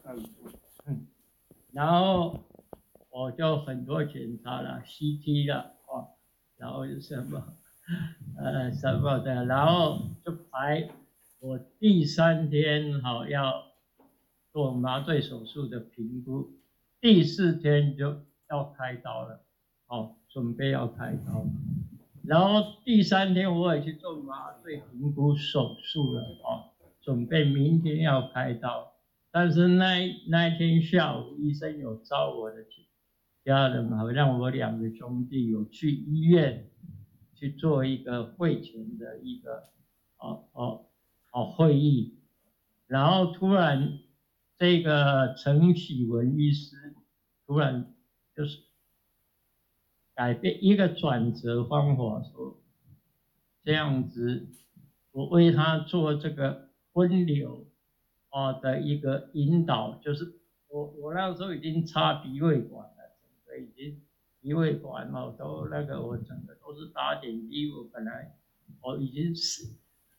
然后我就很多检查了 CT 了然后有什么什么的，然后就排我第3天要做麻醉手术的评估，第4天就要开刀了，准备要开刀，然后第3天我也去做麻醉评估手术了准备明天要开刀，但是那一天下午医生有找我的家人让我2个兄弟有去医院去做一个会前的一个会议，然后突然这个陈启文医师突然就是改变一个转折方法，说这样子，我为他做这个分流的一个引导，就是我那时候已经插鼻胃管了，整个已经鼻胃管都那个我整个都是打点滴，我本来我已经是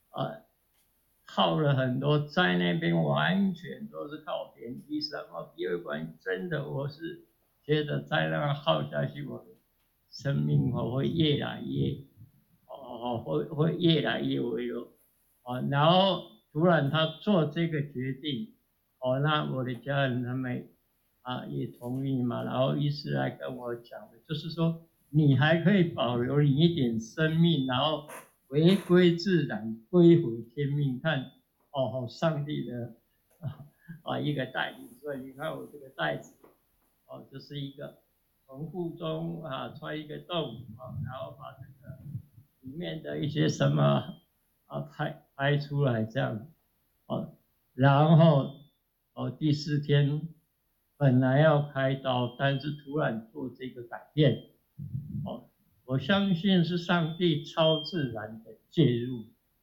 耗了很多，在那边完全都是靠点滴，什么鼻胃管真的我是觉得再那样耗下去，我的生命会越来越会越来越微弱然后突然他做这个决定那我的家人他们也同意嘛，然后医师来跟我讲的，就是说你还可以保留你一点生命，然后回归自然，归回天命，看上帝的一个带领，所以你看我这个袋子这是一个从腹中穿一个洞然后把这个里面的一些什么拍出来这样然后第4天本来要开刀，但是突然做这个改变我相信是上帝超自然的介入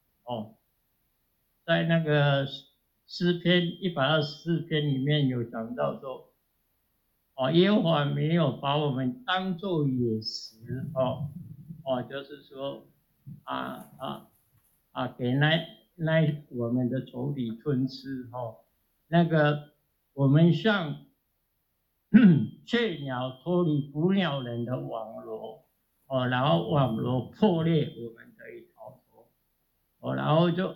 在那个诗篇124篇里面有讲到说耶和华没有把我们当作野食就是说给我们的仇敌吞吃那个我们像雀鸟脱离捕鸟人的网罗然后网罗破裂，我们可以逃脱然后就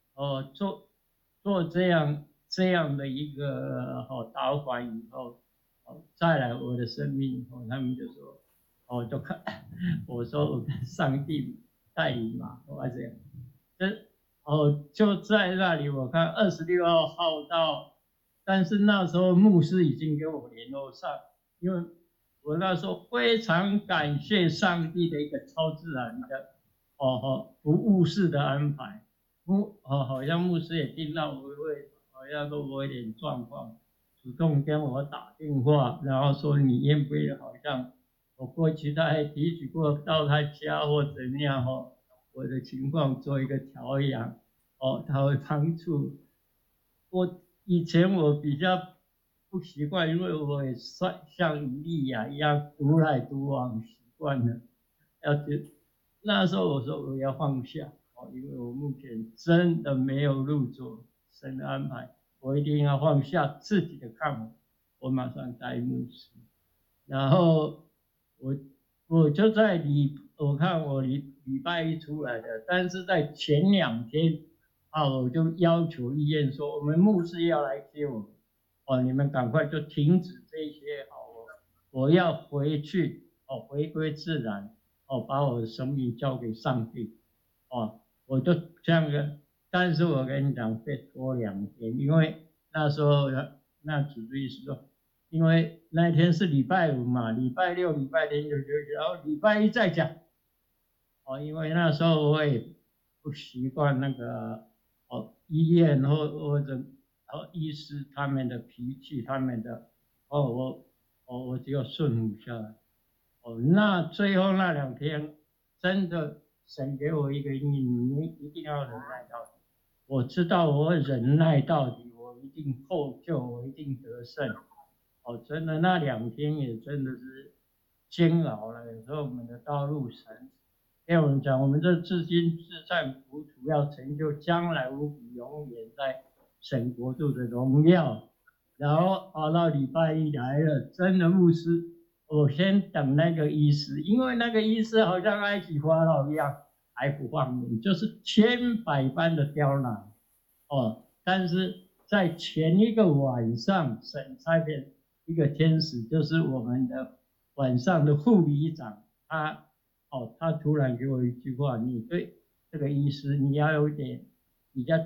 做这样的一个导管以后再来我的生命他们就说就看我说我跟上帝带领嘛这样就在那里我看26号到，但是那时候牧师已经跟我联络上，因为我那时候非常感谢上帝的一个超自然的不误事的安排。好像牧师也听到我好像都有一点状况，主动跟我打电话，然后说你愿不愿意，好像我过去他还提起过到他家或怎样我的情况做一个调养他会帮助我。以前我比较不习惯，因为我也像以利亚一样独来独往习惯了，那时候我说我要放下因为我目前真的没有路走，神的安排，我一定要放下自己的看法，我马上答应牧师。然后我就在我看我礼拜1出来的，但是在前2天我就要求医院说，我们牧师要来接我们你们赶快就停止这些我要回去回归自然把我的生命交给上帝我就这样的。但是我跟你讲，被拖2天，因为那时候那主治医师说，因为那一天是礼拜5嘛，礼拜6、礼拜天就休息，然后礼拜1再讲因为那时候我也不习惯那个医院或者医师他们的脾气，他们的我只有顺服下来那最后那2天真的神给我一个应允，你一定要忍耐到底。我知道我忍耐到底，我一定获救，我一定得胜真的那2天也真的是煎熬了。有时候我们的道路神跟我们讲，我们这至今至善苦楚，要成就将来无比永远在神国度的荣耀。 然后熬到礼拜一来了，真的牧师，我先等那个医师，因为那个医师好像埃及法老一样，还不放人，就是千百般的刁难哦。但是在前一个晚上，神差遣一个天使，就是我们的晚上的护理长，他突然给我一句话，你对这个医师你要有点比较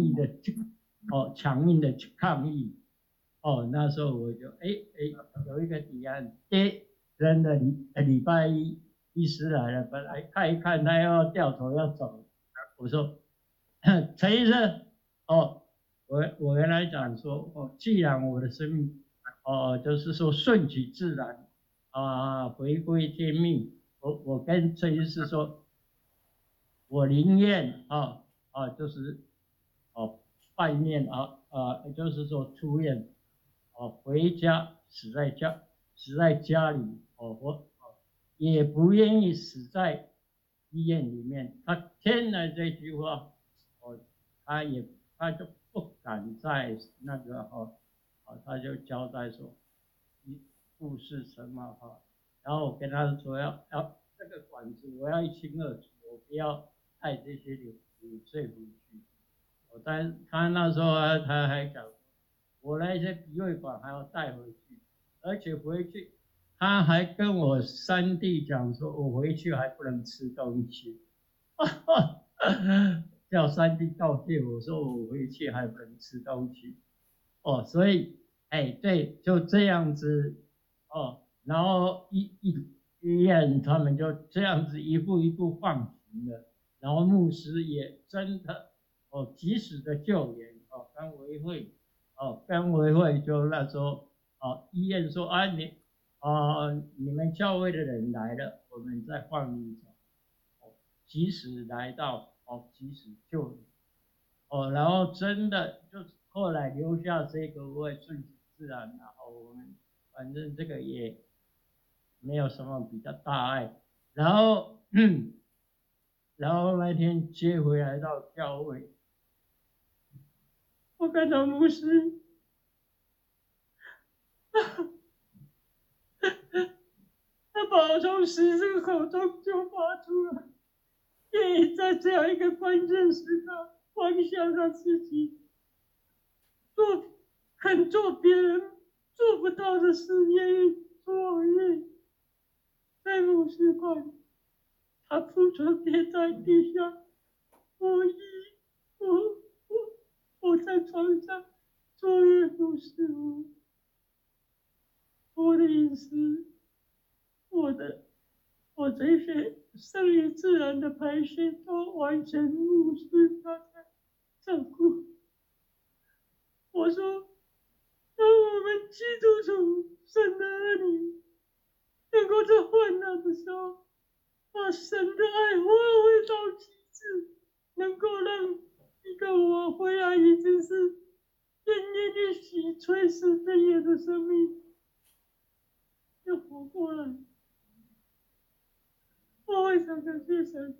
强硬的去抗议。那时候我就有一个提案，真的礼拜一医师来了，本来看一看他要掉头要走，我说陈医生，我原来讲说，既然我的生命，就是说顺其自然，回归天命，我跟陈医师说，我宁愿就是拜念就是说出院，回家死在家里，也不愿意死在医院里面。他听了这句话，他也他就不敢在那个他就交代说，护士什么然后我跟他说要这个管子我要一清二楚，我不要带这些流水回去。但他那时候他还讲，我那些鼻胃管还要带回去，而且回去他还跟我三弟讲说，我回去还不能吃东西，叫三弟告诫我说我回去还不能吃东西，所以对，就这样子然后医院他们就这样子一步一步放行了，然后牧师也真的及时的救援跟维会就那时候医院说你们教会的人来了，我们再放你走，及时来到及时救援然后真的就后来留下这个会顺其自然，然后我们反正这个也没有什么比较大碍，然后然后那天接回来到教会，我看到牧师，他把我从十字口中就拔出来，也在这样一个关键时刻放下他自己，肯做别人做不到的事，愿意做，在牧师馆，他铺床跌在地下，我我我在床上坐月不是我的饮食，我这些生理自然的排泄都完全牧师他在照顾。我说，当我们基督徒神的儿女能够在患难的时候，把神的爱发挥到极致，能够让一个我回来已经是奄奄一息、垂死边缘的生命，又活过来，我非常感谢神。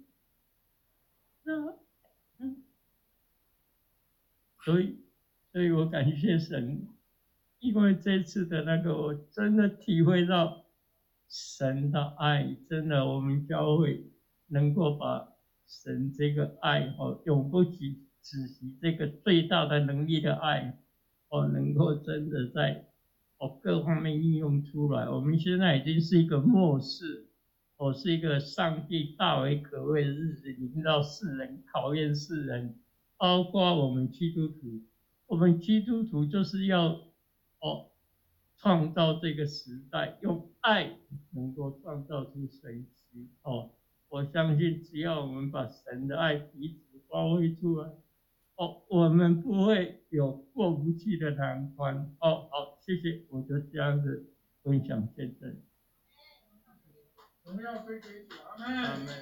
所以我感谢神，因为这次的那个，我真的体会到神的爱，真的，我们教会能够把神这个爱永不止息这个最大的能力的爱能够真的在各方面应用出来。我们现在已经是一个末世，是一个上帝大为可畏的日子，临到世人，考验世人，包括我们基督徒。我们基督徒就是要创造这个时代，用爱能够创造出神奇我相信只要我们把神的爱彼此发挥出来，我们不会有过不去的难关。好，谢谢，我就这样子分享见证。 荣耀归给主，阿门。阿门。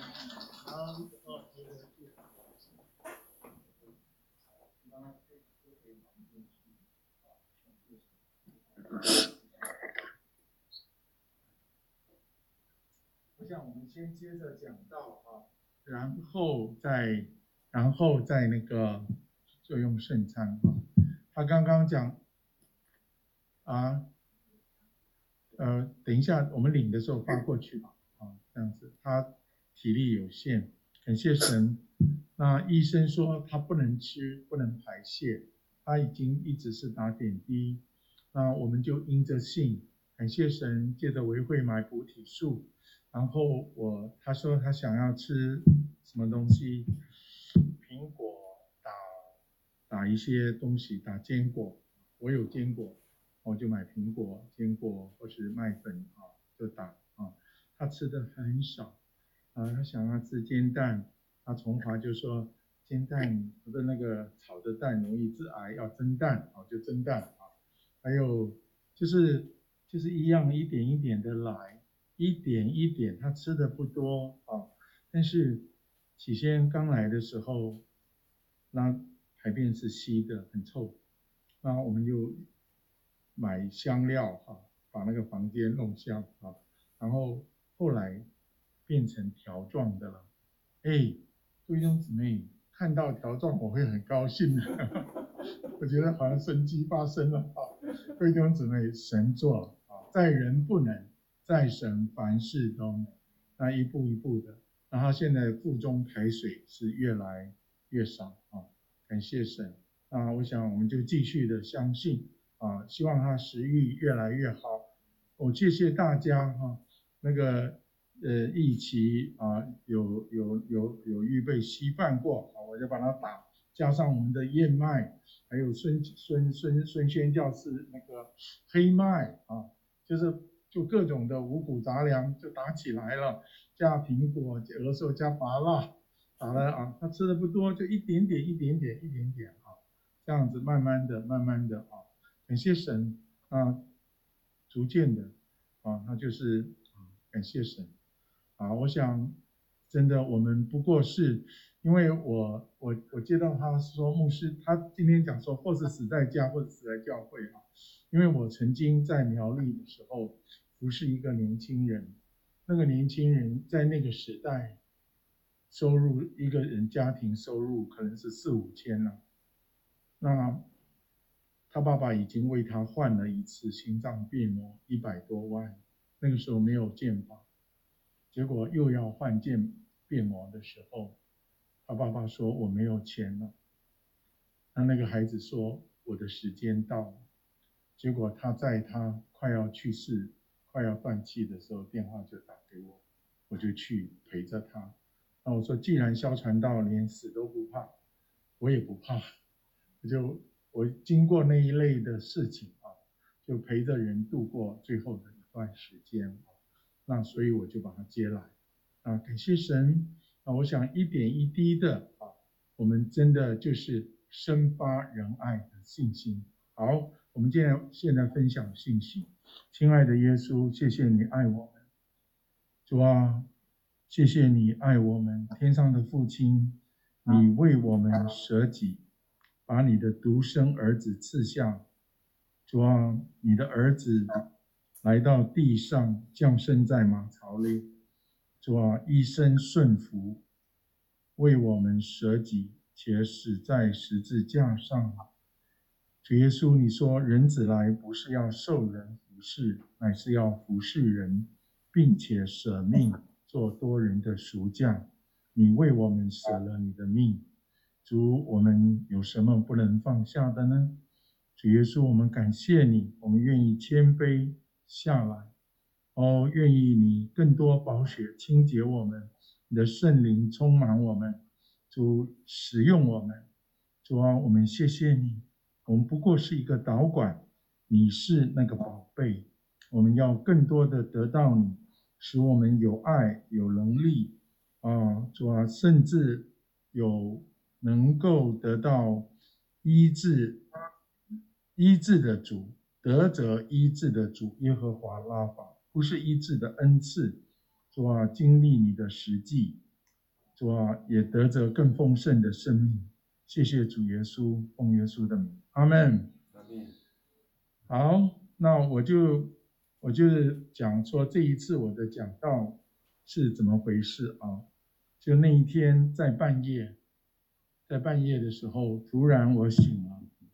我想我们先接着讲到然后再那个就用圣餐他刚刚讲啊，等一下我们领的时候发过去吧，这样子，他体力有限，感谢神。那医生说他不能吃，不能排泄，他已经一直是打点滴，那我们就因着信，感谢神，借着维会买补体素，然后他说他想要吃什么东西，苹果打一些东西，打坚果，我有坚果，我就买苹果、坚果或是麦粉就打他吃的很少他想要吃煎蛋，他从华就说煎蛋不是那个炒的蛋容易致癌，要蒸蛋就蒸蛋还有就是一样一点一点的来，一点一点，他吃的不多但是起先刚来的时候，那排便是稀的，很臭，那我们就买香料把那个房间弄香然后后来变成条状的了。各位弟兄姊妹，看到条状我会很高兴的，我觉得好像神迹发生了各位弟兄姊妹，神做在人不能，在神凡事都能。那一步一步的，然后现在腹中排水是越来越少感谢神。那我想我们就继续的相信希望他食欲越来越好。我谢谢大家那个一起有预备稀饭过我就把它打，加上我们的燕麦，还有孙宣教士那个黑麦就各种的五谷杂粮就打起来了，加苹果，有的时候加芭乐，打了他吃的不多，就一点点这样子慢慢的感谢神逐渐的那就是感谢神我想真的我们不过是因为我接到他说牧师，他今天讲说或是死在家或者死在教会因为我曾经在苗栗的时候服侍一个年轻人，那个年轻人在那个时代收入一个人家庭收入可能是4-5千了，那他爸爸已经为他换了一次心脏变膜100多万，那个时候没有健保，结果又要换变膜的时候，他爸爸说我没有钱了，那个孩子说我的时间到了，结果他在他快要去世快要断气的时候电话就打给我，我就去陪着他。那我说既然萧传道连死都不怕，我也不怕，我经过那一类的事情就陪着人度过最后的一段时间那所以我就把他接来感谢神我想一点一滴的我们真的就是生发仁爱的信心。好，我们现在分享信息。亲爱的耶稣，谢谢你爱我们，主谢谢你爱我们，天上的父亲，你为我们舍己，把你的独生儿子赐下。主你的儿子来到地上，降生在马槽里。主一生顺服，为我们舍己，且死在十字架上。主耶稣，你说人子来不是要受人服侍，乃是要服侍人，并且舍命做多人的赎价。你为我们舍了你的命，主，我们有什么不能放下的呢？主耶稣，我们感谢你，我们愿意谦卑下来。愿意你更多宝血清洁我们，你的圣灵充满我们，主使用我们。主我们谢谢你，我们不过是一个导管，你是那个宝贝，我们要更多的得到你，使我们有爱有能力主甚至有能够得到医治的主，得着医治的主耶和华拉法，不是医治的恩赐。主经历你的实际，主也得着更丰盛的生命。谢谢主耶稣，奉耶稣的名，阿们。好，那我就讲说这一次我的讲道是怎么回事就那一天在半夜的时候，突然我醒了，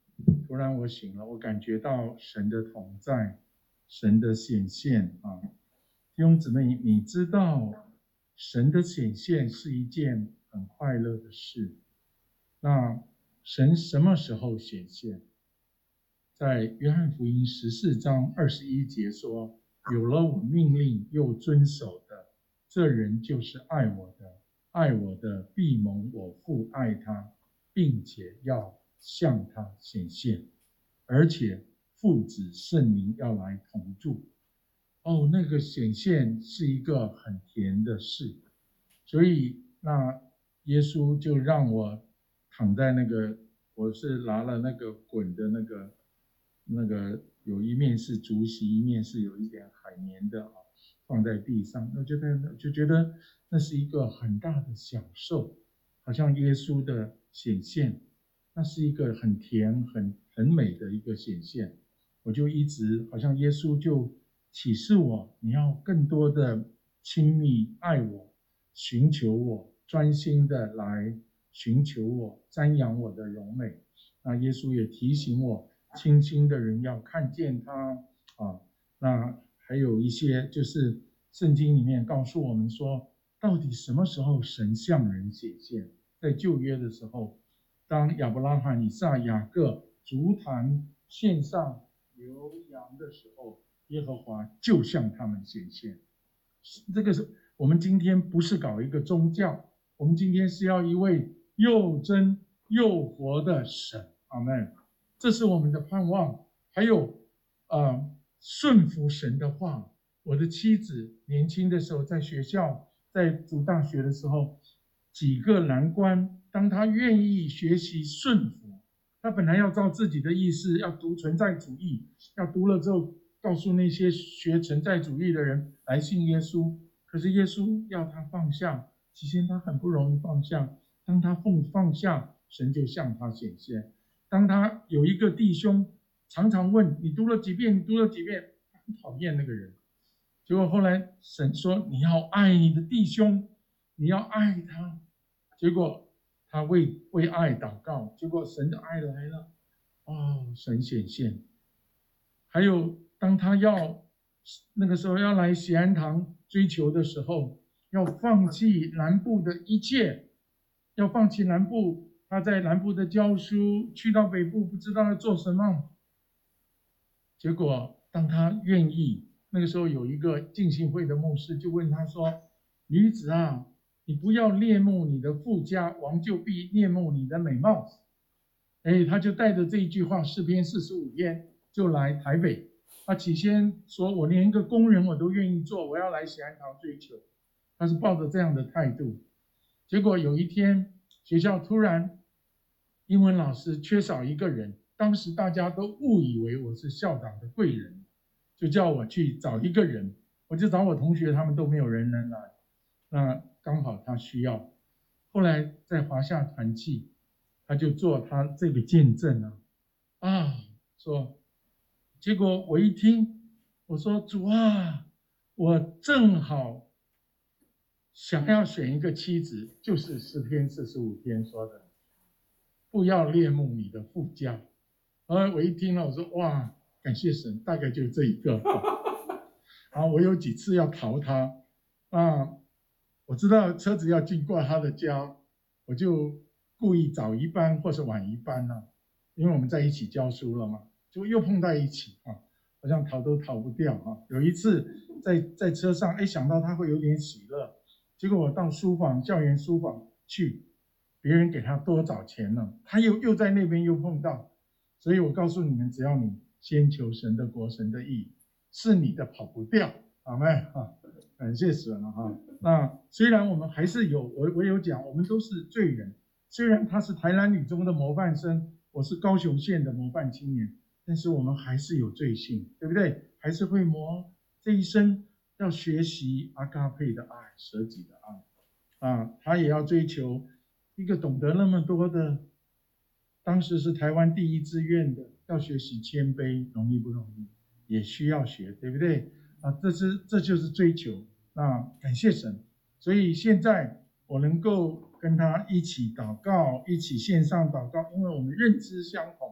突然我醒了，我感觉到神的同在，神的显现啊！弟兄姊妹，你知道神的显现是一件很快乐的事。那神什么时候显现？在约翰福音14章21节说：“有了我命令又遵守的，这人就是爱我的。爱我的，必蒙我父爱他，并且要向他显现，而且父子圣灵要来同住。”哦，那个显现是一个很甜的事，所以那耶稣就让我躺在那个，我是拿了那个滚的那个有一面是竹席，一面是有一点海绵的啊，放在地上，我就觉得那是一个很大的享受，好像耶稣的显现，那是一个很甜很美的一个显现。我就一直好像耶稣就启示我，你要更多的亲密爱我，寻求我，专心的来寻求我，瞻仰我的荣美。那耶稣也提醒我，清心的人要看见他啊。那还有一些就是圣经里面告诉我们说，到底什么时候神向人显现？在旧约的时候，当亚伯拉罕、以撒、雅各足坛献上牛羊的时候，耶和华就向他们显现。这个是我们今天不是搞一个宗教，我们今天是要一位又真又活的神。阿们。这是我们的盼望。还有顺服神的话。我的妻子年轻的时候在学校，在读大学的时候，几个难关，当她愿意学习顺服，她本来要照自己的意思要读存在主义，要读了之后告诉那些学存在主义的人来信耶稣，可是耶稣要他放下，起先他很不容易放下，当他放下，神就向他显现。当他有一个弟兄常常问你读了几遍，你读了几遍，很讨厌那个人，结果后来神说你要爱你的弟兄，你要爱他，结果他为爱祷告，结果神的爱来了，神显现。还有当他那个时候要来喜安堂追求的时候，要放弃南部的一切，要放弃南部，他在南部的教书，去到北部不知道要做什么。结果当他愿意，那个时候有一个浸信会的牧师就问他说：“女子啊，你不要恋慕你的富家，王就必恋慕你的美貌。”他就带着这一句话，诗篇45篇就来台北。他起先说：“我连一个工人我都愿意做，我要来喜安堂追求。”他是抱着这样的态度。结果有一天，学校突然英文老师缺少一个人，当时大家都误以为我是校长的贵人，就叫我去找一个人。我就找我同学，他们都没有人能来，那刚好他需要。后来在华夏团契，他就做他这个见证说，结果我一听，我说：“主啊，我正好想要选一个妻子，就是诗篇45篇说的，不要恋慕你的富家。”我一听了，我说：“哇，感谢神，大概就这一个。”我有几次要逃他我知道车子要经过他的家，我就故意早一班或是晚一班因为我们在一起教书了嘛，就又碰在一起好像逃都逃不掉有一次在车上，想到他会有点喜乐，结果我到校园书房去，别人给他多找钱了，他又在那边又碰到，所以我告诉你们，只要你先求神的国，神的义，是你的跑不掉。阿们感谢神那虽然我们还是我有讲，我们都是罪人，虽然他是台南女中的模范生，我是高雄县的模范青年，但是我们还是有罪性，对不对？还是会这一生要学习阿嘎佩的爱，舍己的爱他也要追求一个懂得那么多的，当时是台湾第一志愿的，要学习谦卑，容易不容易？也需要学，对不对这就是追求。那感谢神，所以现在我能够跟他一起祷告，一起线上祷告，因为我们认知相同，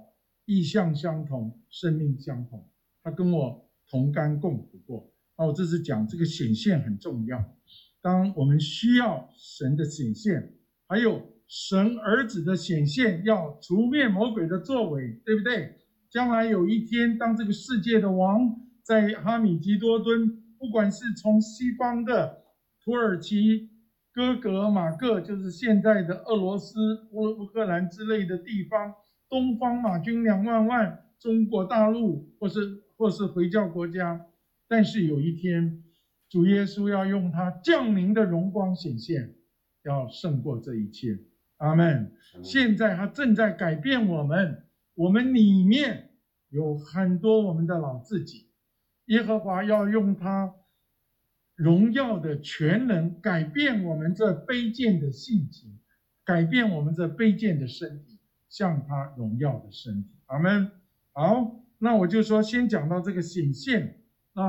意向相同，生命相同，他跟我同甘共苦过。我这是讲这个显现很重要。当我们需要神的显现，还有神儿子的显现，要除灭魔鬼的作为，对不对？将来有一天，当这个世界的王在哈米吉多敦，不管是从西方的土耳其、哥格马各，就是现在的俄罗斯、乌克兰之类的地方，东方马军2万万，中国大陆或是回教国家，但是有一天，主耶稣要用他降临的荣光显现，要胜过这一切。阿们。现在他正在改变我们，我们里面有很多我们的老自己，耶和华要用他荣耀的全能改变我们这卑贱的性情，改变我们这卑贱的身体，像他荣耀的身体。阿们。好，那我就说先讲到这个显现。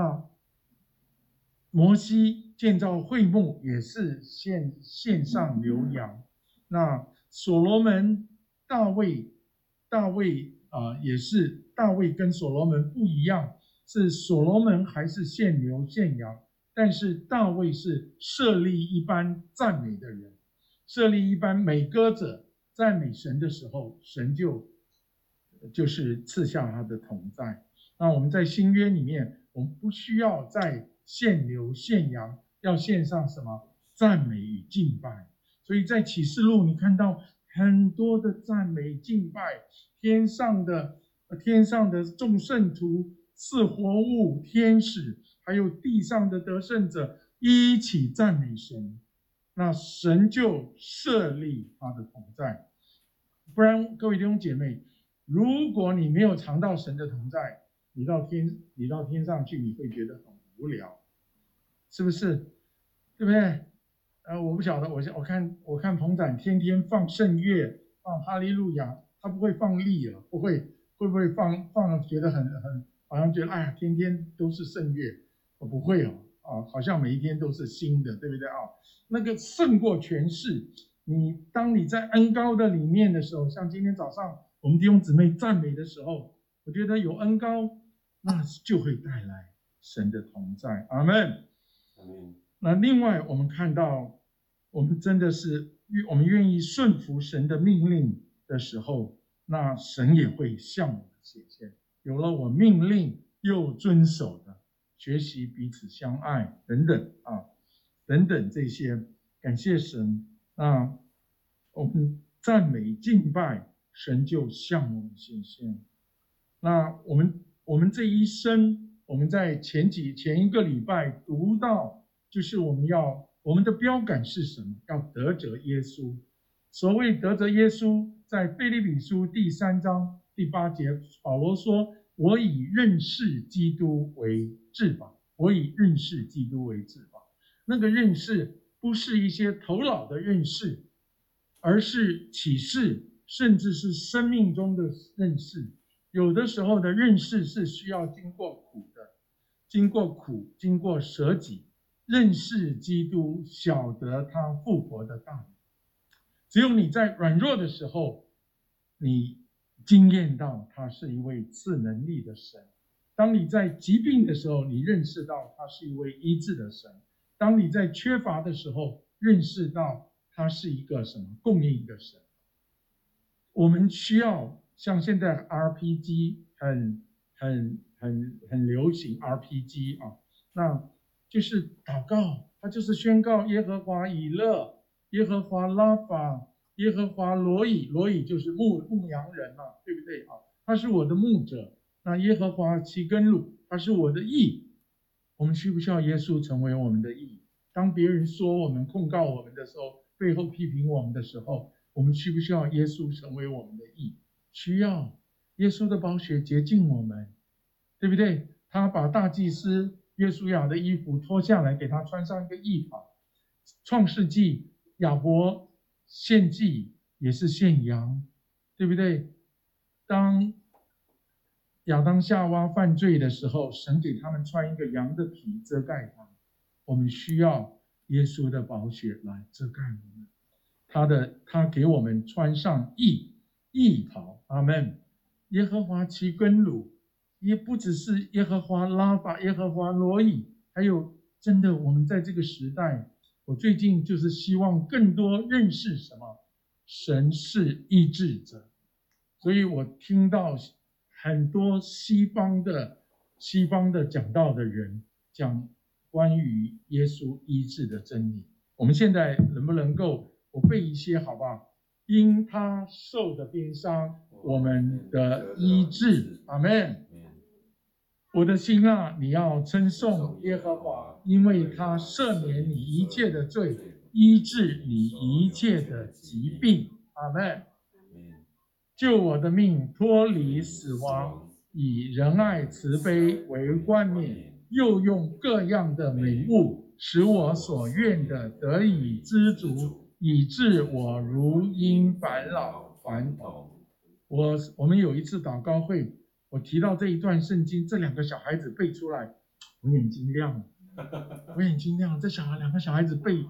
摩西建造会幕也是献上牛羊。那所罗门、大卫也是，大卫跟所罗门不一样，是所罗门还是献牛献羊，但是大卫是设立一般赞美的人，设立一般美歌者赞美神的时候，神就是赐下他的同在。那我们在新约里面，我们不需要再献牛献羊，要献上什么？赞美与敬拜。所以在启示录你看到很多的赞美敬拜，天上的众圣徒、四活物、天使，还有地上的得胜者一起赞美神，那神就设立他的同在。不然各位弟兄姐妹，如果你没有尝到神的同在，你到天上去，你会觉得很无聊，是不是？对不对？我不晓得，我看彭展天天放圣乐，放哈利路亚，他不会放腻了，会不会放了觉得很好像觉得哎呀天天都是圣乐？不会好像每一天都是新的，对不对那个胜过权势。当你在恩膏的里面的时候，像今天早上我们弟兄姊妹赞美的时候，我觉得有恩膏，那就会带来神的同在。阿们。那另外我们看到，我们真的是我们愿意顺服神的命令的时候，那神也会向我们显现。有了我命令又遵守的，学习彼此相爱等等这些，感谢神。那我们赞美敬拜，神就向我们显现。那我们这一生，我们在前一个礼拜读到，就是我们的标杆是什么？要得着耶稣。所谓得着耶稣，在腓立比书第3章第8节，保罗说：“我以认识基督为至宝。”我以认识基督为至宝。那个认识不是一些头脑的认识，而是启示，甚至是生命中的认识。有的时候的认识是需要经过苦的，经过舍己，认识基督，晓得他复活的大能。只有你在软弱的时候，你经验到他是一位赐能力的神。当你在疾病的时候，你认识到他是一位医治的神。当你在缺乏的时候，认识到他是一个什么？供应的神。我们需要像现在 RPG 很流行 RPG 那就是祷告，他就是宣告耶和华以勒，耶和华拉法，耶和华罗以就是牧羊人对不对他是我的牧者。那耶和华其根路，他是我的义。我们需不需要耶稣成为我们的义？当别人说我们控告我们的时候，背后批评我们的时候，我们需不需要耶稣成为我们的义？需要。耶稣的宝血洁净我们，对不对？他把大祭司约书亚的衣服脱下来，给他穿上一个义袍。创世纪亚伯献祭也是献羊，对不对？当亚当夏娃犯罪的时候，神给他们穿一个羊的皮遮盖他。我们需要耶稣的宝血来遮盖我们，他给我们穿上义袍。阿们。 耶和华其根鲁，也不只是耶和华拉法、耶和华罗以，还有真的我们在这个时代，我最近就是希望更多认识什么？神是医治者。所以我听到很多西方的讲道的人讲关于耶稣医治的真理。我们现在能不能够我背一些好不好？因他受的鞭伤，我们的医治。阿们。我的心啊，你要称颂耶和华，因为他赦免你一切的罪，医治你一切的疾病。阿们。救我的命脱离死亡，以仁爱慈悲为冠冕，又用各样的美物，使我所愿的得以知足，以致我如因返老还童。我们有一次祷告会，我提到这一段圣经，这2个小孩子背出来，我眼睛亮了，这2个小孩子背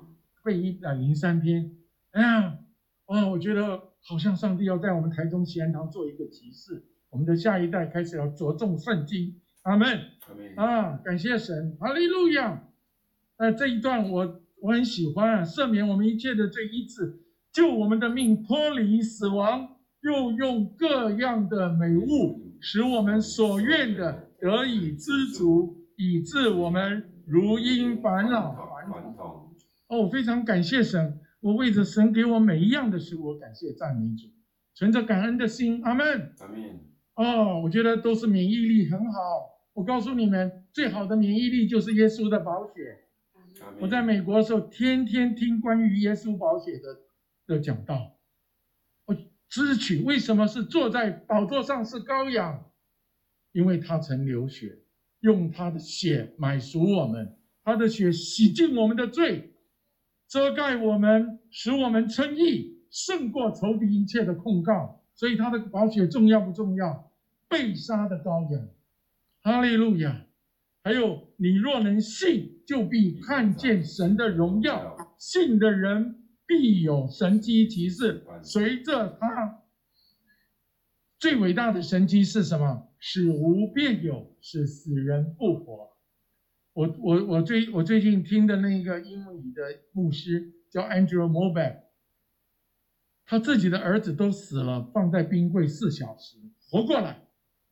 103篇，哎呀，我觉得好像上帝要在我们台中喜安堂做一个提示，我们的下一代开始要着重圣经。阿们。感谢神，哈利路亚。这一段我很喜欢，赦免我们一切的罪，医治，救我们的命脱离死亡，又用各样的美物，使我们所愿的得以知足，以致我们如因返老还童。非常感谢神，我为着神给我每一样的事，我感谢赞美主，存着感恩的心。阿们。我觉得都是免疫力很好。我告诉你们，最好的免疫力就是耶稣的宝血。我在美国的时候，天天听关于耶稣宝血的讲道，我支取为什么是坐在宝座上是羔羊，因为他曾流血，用他的血买赎我们，他的血洗净我们的罪，遮盖我们，使我们称义，胜过仇敌一切的控告。所以他的宝血重要不重要？被杀的羔羊，哈利路亚。还有，你若能信，就必看见神的荣耀，信的人必有神迹奇事随着他。最伟大的神迹是什么？使无变有，使死人复活。我最近听的那个英语的牧师叫 Andrew Mobeck， 他自己的儿子都死了，放在冰柜4小时，活过来。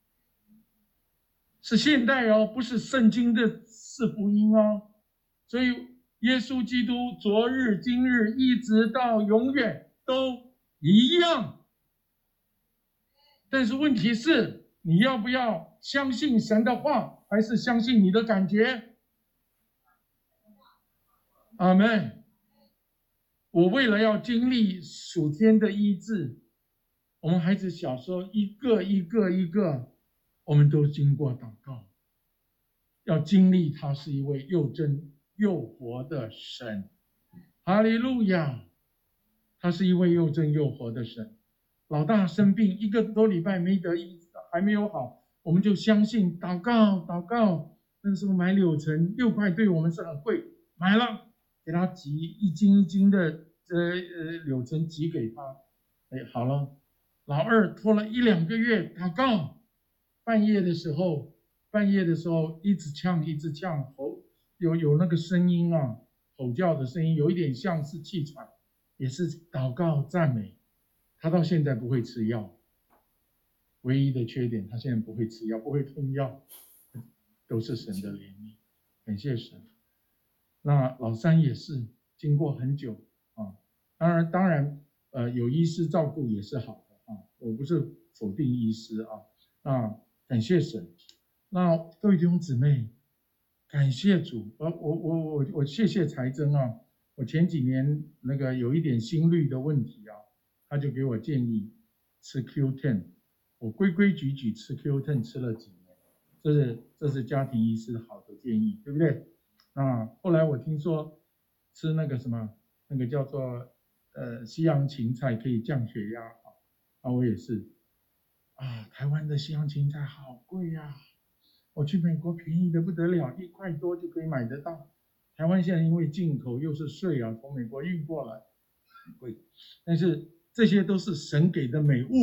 是现代哦，不是圣经的4福音哦。所以耶稣基督昨日今日一直到永远都一样。但是问题是，你要不要相信神的话，还是相信你的感觉？阿们。我为了要经历属天的医治，我们孩子小时候一个我们都经过祷告，要经历他是一位又真又活的神。哈利路亚。他是一位又真又活的神。老大生病1个多礼拜没得医，还没有好，我们就相信祷告。那时候买柳橙6块对我们是很贵，买了，给他挤一斤一斤的柳橙挤给他。好了。老二拖了1-2个月祷告，半夜的时候一直呛，有那个声音啊，吼叫的声音，有一点像是气喘，也是祷告赞美。他到现在不会吃药，唯一的缺点，他现在不会吃药，不会吞药，都是神的怜悯，感谢神。那老三也是经过很久啊，当然有医师照顾也是好的啊，我不是否定医师啊。那感谢神。那各位弟兄姊妹，感谢主。我谢谢财珍啊，我前几年那个有一点心律的问题啊，他就给我建议吃 Q10， 我规规矩矩吃 Q10 吃了几年，这是家庭医师好的建议，对不对？那后来我听说吃那个什么，那个叫做西洋芹菜可以降血压啊，我也是啊，台湾的西洋芹菜好贵啊，我去美国便宜的不得了，1块多就可以买得到。台湾现在因为进口又是税啊，从美国运过来很贵，但是这些都是神给的美物，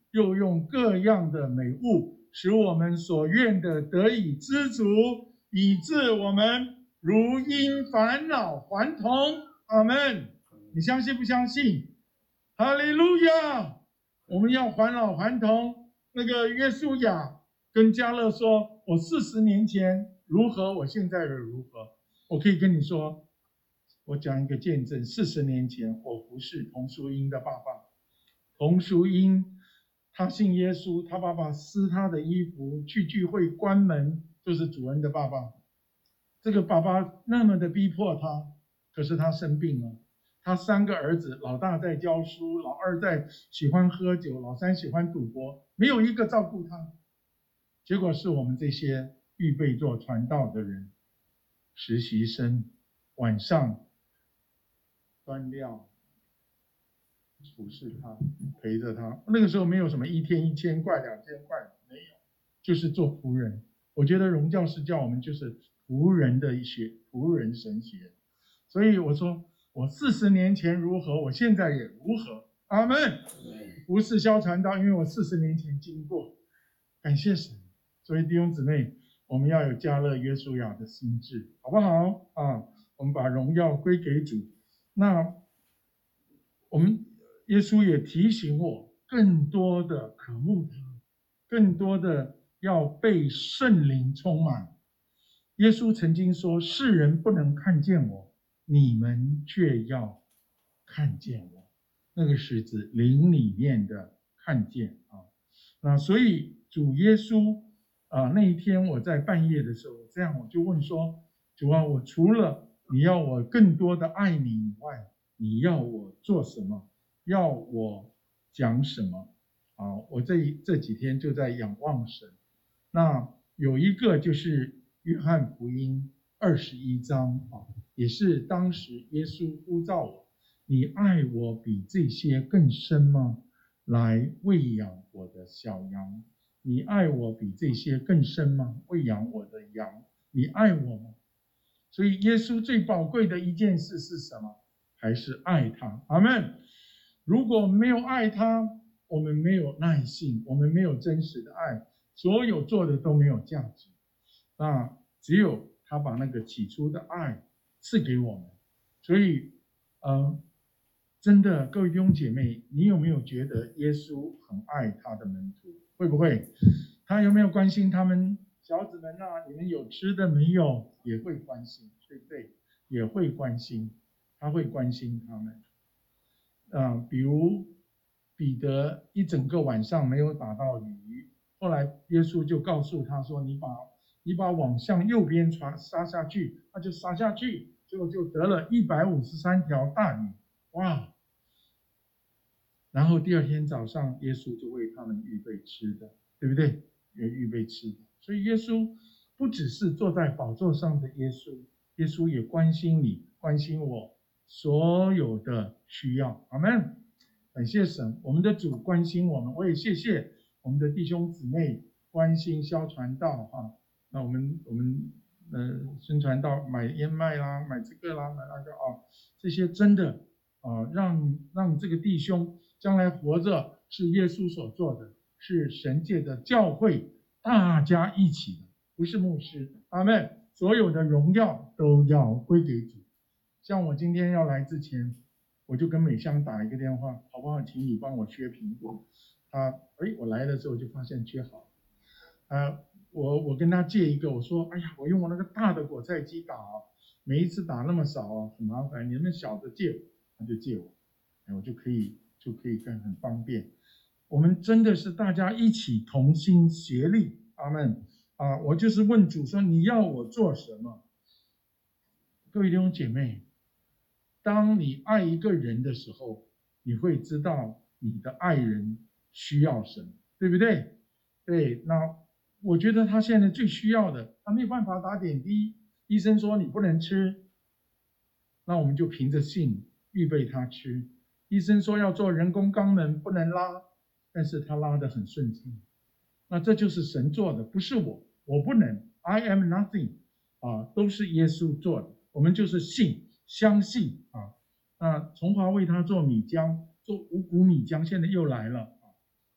又用各样的美物，使我们所愿的得以知足，以致我们如因返老还童。阿们。你相信不相信？哈利路亚！我们要返老还童。那个约书亚跟迦勒说：“我40年前如何，我现在又如何？”我可以跟你说，我讲一个见证：40年前，我服侍童淑英的爸爸。童淑英他信耶稣，他爸爸撕他的衣服去聚会关门，就是主恩的爸爸。这个爸爸那么的逼迫他，可是他生病了。他3个儿子，老大在教书，老二在喜欢喝酒，老三喜欢赌博，没有一个照顾他。结果是我们这些预备做传道的人，实习生，晚上端料服侍他，陪着他。那个时候没有什么1天1000块、2000块，没有，就是做仆人。我觉得荣教师叫我们就是仆人的学，仆人神学。所以我说，我40年前如何，我现在也如何。阿们。不是消传道，因为我40年前经过，感谢神。所以弟兄姊妹，我们要有迦勒约书亚的心志，好不好啊？我们把荣耀归给主。那我们耶稣也提醒我，更多的渴慕他，更多的要被圣灵充满。耶稣曾经说：“世人不能看见我，你们却要看见我。”那个是指灵里面的看见啊。那所以主耶稣那一天我在半夜的时候，这样我就问说：“主啊，我除了你要我更多的爱你以外，你要我做什么？要我讲什么？”我这几天就在仰望神。那有一个就是约翰福音21章也是当时耶稣呼召我：“你爱我比这些更深吗？来喂养我的小羊。你爱我比这些更深吗？喂养我的羊。你爱我吗？”所以耶稣最宝贵的一件事是什么？还是爱他。阿们。如果没有爱他，我们没有耐性，我们没有真实的爱，所有做的都没有价值。那只有他把那个起初的爱赐给我们。所以真的各位弟兄姐妹，你有没有觉得耶稣很爱他的门徒？会不会？他有没有关心他们小子们你们有吃的没有？也会关心，对不对？也会关心，他会关心他们。比如彼得一整个晚上没有打到鱼，后来耶稣就告诉他说：“你把网向右边撒下去。”他就撒下去，结果就得了153条大鱼。哇！然后第二天早上，耶稣就为他们预备吃的，对不对？预备吃的。所以耶稣不只是坐在宝座上的耶稣，耶稣也关心你，关心我所有的需要。阿们。感谢神，我们的主关心我们，我也谢谢我们的弟兄姊妹关心消传道那我们宣传道买燕麦啦，买这个啦，买那个这些真的让这个弟兄将来活着是耶稣所做的，是神界的教会，大家一起的，不是牧师。阿们。所有的荣耀都要归给主。像我今天要来之前，我就跟美香打一个电话，好不好？请你帮我削苹果。我来的时候就发现削好了。我跟他借一个，我说：“哎呀，我用我那个大的果菜机打每一次打那么少很麻烦，你能不能小的借我？”他就借我，我就可以干，很方便。我们真的是大家一起同心协力。阿们。我就是问主说：“你要我做什么？”各位弟兄姐妹，当你爱一个人的时候，你会知道你的爱人需要什么，对不对？对，那我觉得他现在最需要的，他没有办法打点滴，医生说你不能吃，那我们就凭着信预备他吃。医生说要做人工肛门不能拉，但是他拉得很顺畅。那这就是神做的，不是我不能 ，I am nothing 都是耶稣做的，我们就是信相信崇华为他做米浆，做五谷米浆，现在又来了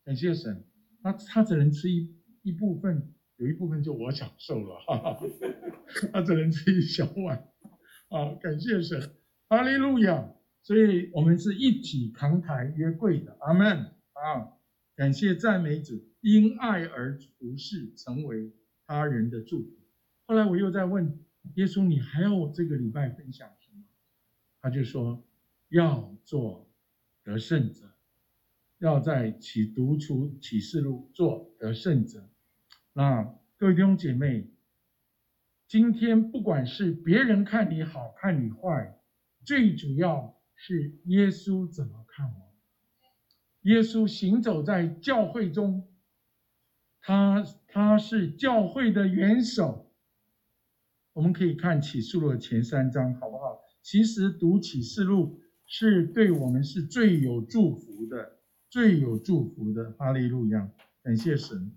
感谢神。他只能吃一部分，有一部分就我享受了，哈哈，他只能吃一小碗啊！感谢神，哈利路亚！所以我们是一起扛抬约柜的，阿门啊！感谢赞美主，因爱而服侍，成为他人的祝福。后来我又在问耶稣，你还要我这个礼拜分享什么？他就说要做得胜者，要在读出启示录做得胜者。那各位弟兄姐妹，今天不管是别人看你好看你坏，最主要是耶稣怎么看我。耶稣行走在教会中，他是教会的元首。我们可以看启示录的前3章，好不好？其实读启示录是对我们是最有祝福的，最有祝福的。哈利路亚，感谢神，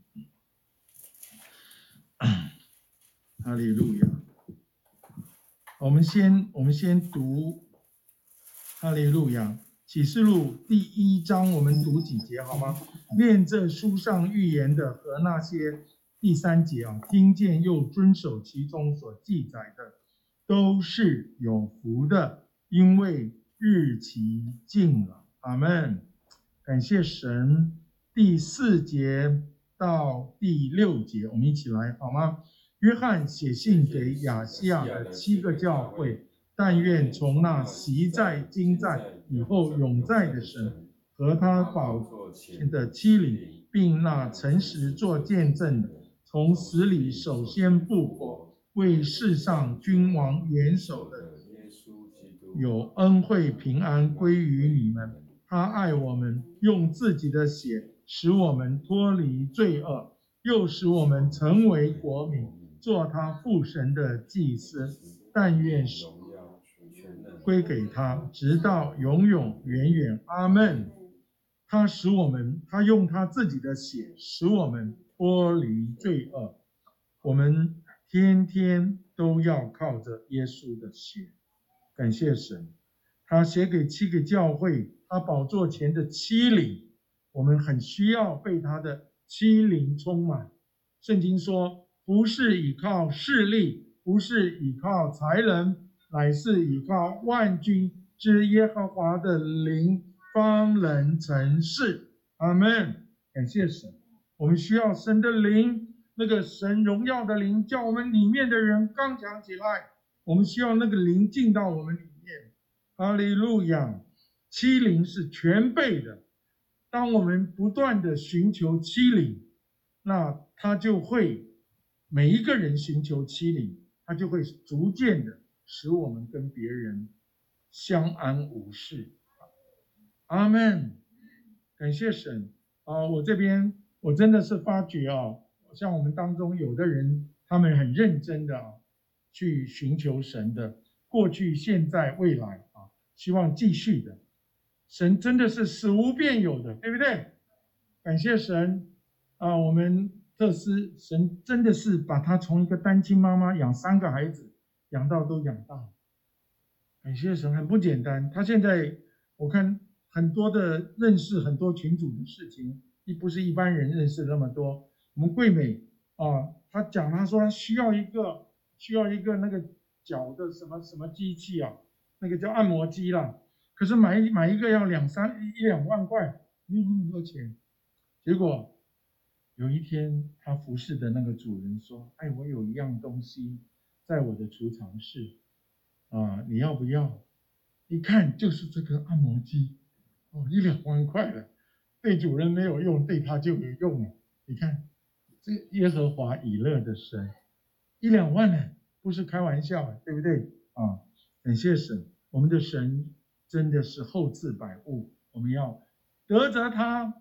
哈利路亚。我们先读哈利路亚启示录第1章，我们读几节好吗？念这书上预言的和那些第3节啊，听见又遵守其中所记载的，都是有福的，因为日期近了。阿们。感谢神。第4节到第6节，我们一起来好吗？约翰写信给亚细亚的7个教会，但愿从那昔在、今在、以后永在的神和他宝座前的七灵，并那诚实做见证的，从死里首先复活，为世上君王元首的耶稣基督，有恩惠平安归于你们。他爱我们，用自己的血使我们脱离罪恶，又使我们成为国民，做他父神的祭司。但愿荣耀归给他，直到永永远远。阿们。他用他自己的血使我们脱离罪恶。我们天天都要靠着耶稣的血。感谢神。他写给7个教会，他宝座前的七灵，我们很需要被他的七灵充满。圣经说，不是依靠势力，不是依靠才能，乃是依靠万军之耶和华的灵，方能成事。阿们。感谢神。我们需要神的灵，那个神荣耀的灵，叫我们里面的人刚强起来。我们需要那个灵进到我们里面。哈利路亚。七灵是全备的，当我们不断的寻求七灵，那他就会每一个人寻求七灵，他就会逐渐的使我们跟别人相安无事。阿们。感谢神啊！我这边我真的是发觉啊，像我们当中有的人，他们很认真的去寻求神的，过去、现在、未来啊，希望继续的。神真的是使无变有的，对不对？感谢神啊！我们特斯神真的是把他从一个单亲妈妈养3个孩子，养到都养大。感谢神，很不简单。他现在我看很多的认识很多群组的事情，不是一般人认识那么多。我们桂美啊，他说他需要一个那个脚的什么机器啊，那个叫按摩机啦。可是买一个要1-2万块，没有那么多钱。结果有一天，他服侍的那个主人说：“哎，我有一样东西在我的储藏室啊，你要不要？”一看就是这个按摩机，哦，1-2万块了，对主人没有用，对他就有用了。你看，这耶和华以勒的神，1-2万呢，不是开玩笑，对不对啊？感谢神，我们的神真的是厚赐百物，我们要得着他，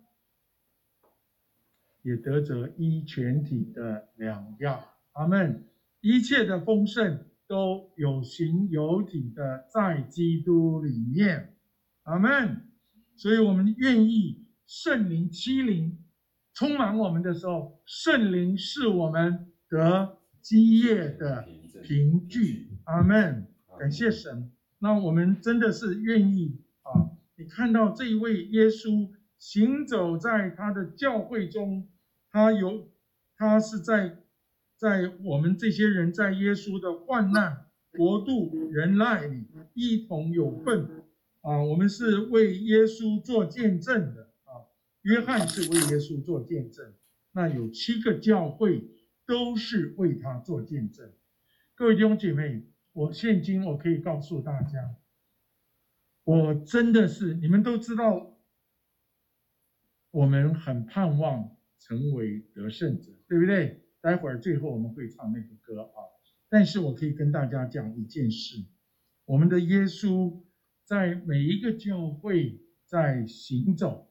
也得着医全体的良药。阿们。一切的丰盛都有形有体的在基督里面。阿们。所以我们愿意圣灵七灵充满我们的时候，圣灵是我们得基业的凭据。阿们。感谢神。那我们真的是愿意啊！你看到这一位耶稣行走在他的教会中，他是在我们这些人在耶稣的患难、国度、忍耐里一同有份啊！我们是为耶稣做见证的啊！约翰是为耶稣做见证，那有7个教会都是为他做见证。各位弟兄姐妹，现今我可以告诉大家，我真的是你们都知道，我们很盼望成为得胜者，对不对？待会儿最后我们会唱那个歌啊。但是我可以跟大家讲一件事，我们的耶稣在每一个教会在行走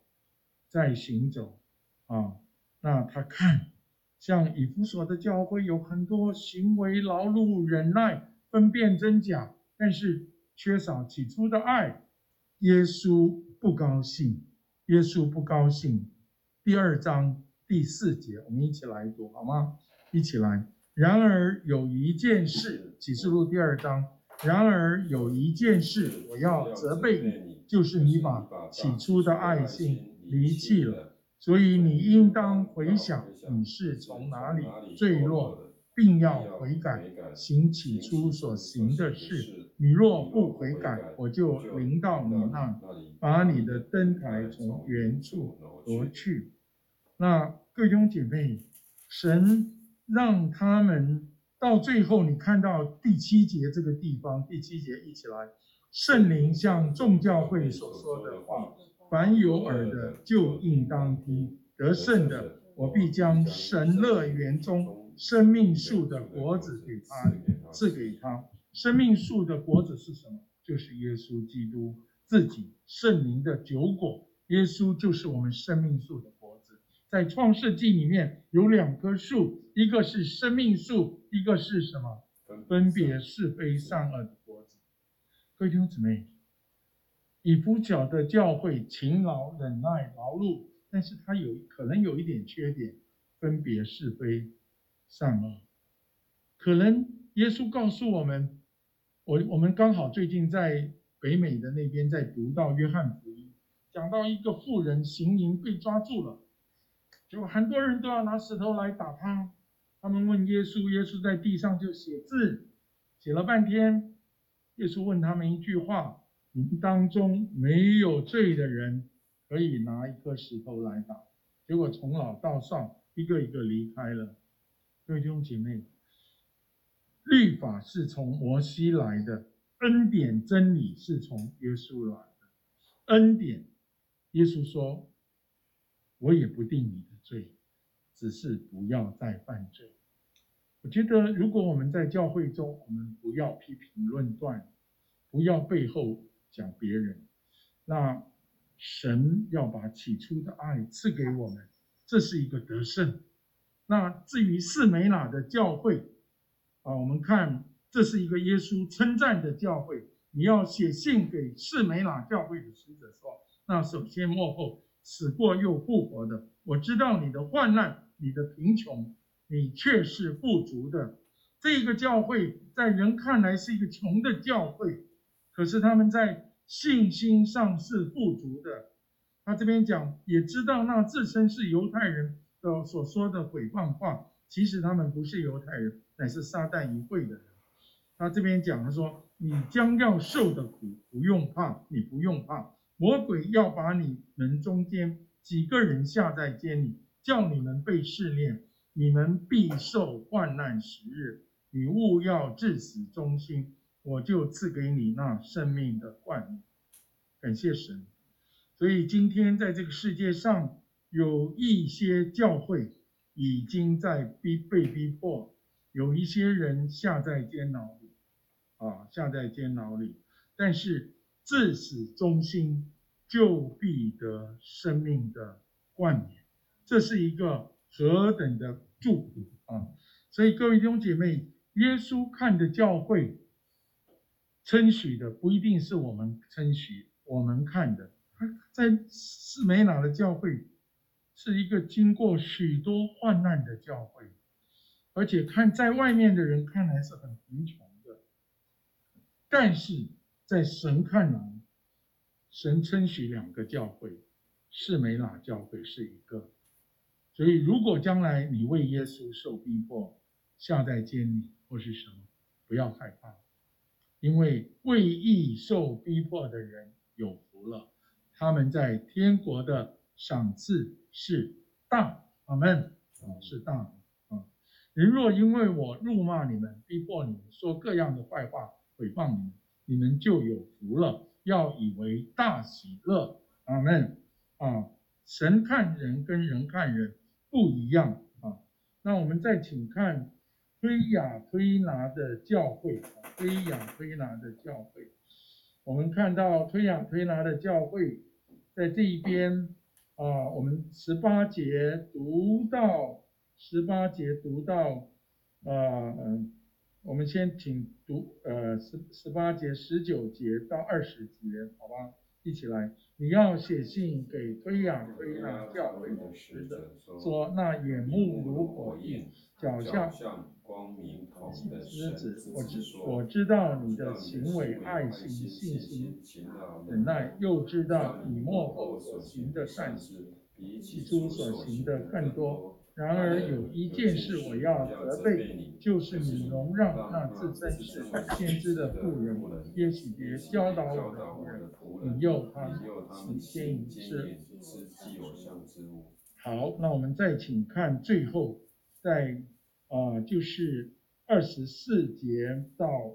啊。那他看，像以弗所的教会有很多行为劳碌、忍耐、分辨真假，但是缺少起初的爱，耶稣不高兴。耶稣不高兴。第2章第4节，我们一起来读好吗？一起来。然而有一件事，启示录第2章，然而有一件事我要责备你，就是你把起初的爱心离弃了。所以你应当回想你是从哪里坠落的，并要悔改，行起初所行的事。你若不悔改，我就临到你那，把你的灯台从原处夺去。那各位弟兄姐妹，神让他们到最后，你看到第7节这个地方，第7节一起来，圣灵向众教会所说的话，凡有耳的就应当听，得胜的，我必将神乐园中生命树的果子给他，赐给他。生命树的果子是什么？就是耶稣基督自己，圣灵的9果，耶稣就是我们生命树的果子。在创世纪里面有2棵树，一个是生命树，一个是什么？分别是非善恶的果子。各位弟兄姊妹，以弗所的教会勤劳、忍耐、劳碌，但是它可能有一点缺点，分别是非善恶。可能耶稣告诉我们，我们刚好最近在北美的那边在读到约翰福音，讲到一个妇人行淫被抓住了，结果很多人都要拿石头来打他。他们问耶稣，耶稣在地上就写字，写了半天。耶稣问他们一句话：你们当中没有罪的人，可以拿一颗石头来打。结果从老到少，一个一个离开了。各位弟兄姐妹，律法是从摩西来的，恩典真理是从耶稣来的。恩典，耶稣说，我也不定你的罪，只是不要再犯罪。我觉得如果我们在教会中，我们不要批评论断，不要背后讲别人，那神要把起初的爱赐给我们，这是一个得胜。那至于士美拿的教会我们看这是一个耶稣称赞的教会，你要写信给士美拿教会的使者说，那首先末后死过又复活的，我知道你的患难，你的贫穷，你却是富足的。这个教会在人看来是一个穷的教会，可是他们在信心上是富足的。他这边讲，也知道那自称是犹太人的所说的毁谤话，其实他们不是犹太人，乃是撒旦一会的人。他这边讲，他说，你将要受的苦不用怕，你不用怕，魔鬼要把你们中间几个人下在监里，叫你们被试炼，你们必受患难10日，你务要至死忠心，我就赐给你那生命的冠冕。感谢神。所以今天在这个世界上，有一些教会已经在被逼迫，有一些人下在监牢里下在监牢里，但是至死忠心，就必得生命的冠冕。这是一个何等的祝福所以各位弟兄姐妹，耶稣看的教会称许的不一定是我们称许我们看的。在士美拿的教会是一个经过许多患难的教会，而且看在外面的人看来是很贫穷的，但是在神看来，神称许2个教会， 士美拿教会是一个。所以如果将来你为耶稣受逼迫，下在监里或是什么，不要害怕，因为为义受逼迫的人有福了，他们在天国的赏赐是大。阿们，是大的。人若因为我辱骂你们，逼迫你们，说各样的坏话，毁谤你们，你们就有福了，要以为大喜乐。阿们。神看人跟人看人不一样啊。那我们再请看推雅推拿的教会，推雅推拿的教会，我们看到推雅推拿的教会在这一边我们18节读到我们先请读18节、19节到20节，好吧？一起来。你要写信给推雅推拿教会的使者，说那眼目如火焰，脚像光明统一的狮子， 说， 我知道你的行为、爱心、信心、忍耐，又知道你末后所行的善事，比起初所行的更多。然而有一件事我要责备你，就是你容让那自称是先知的妇人耶洗别教导我的仆人，引诱他们奸淫吃祭偶像之物。好，那我们再请看最后，在就是24节到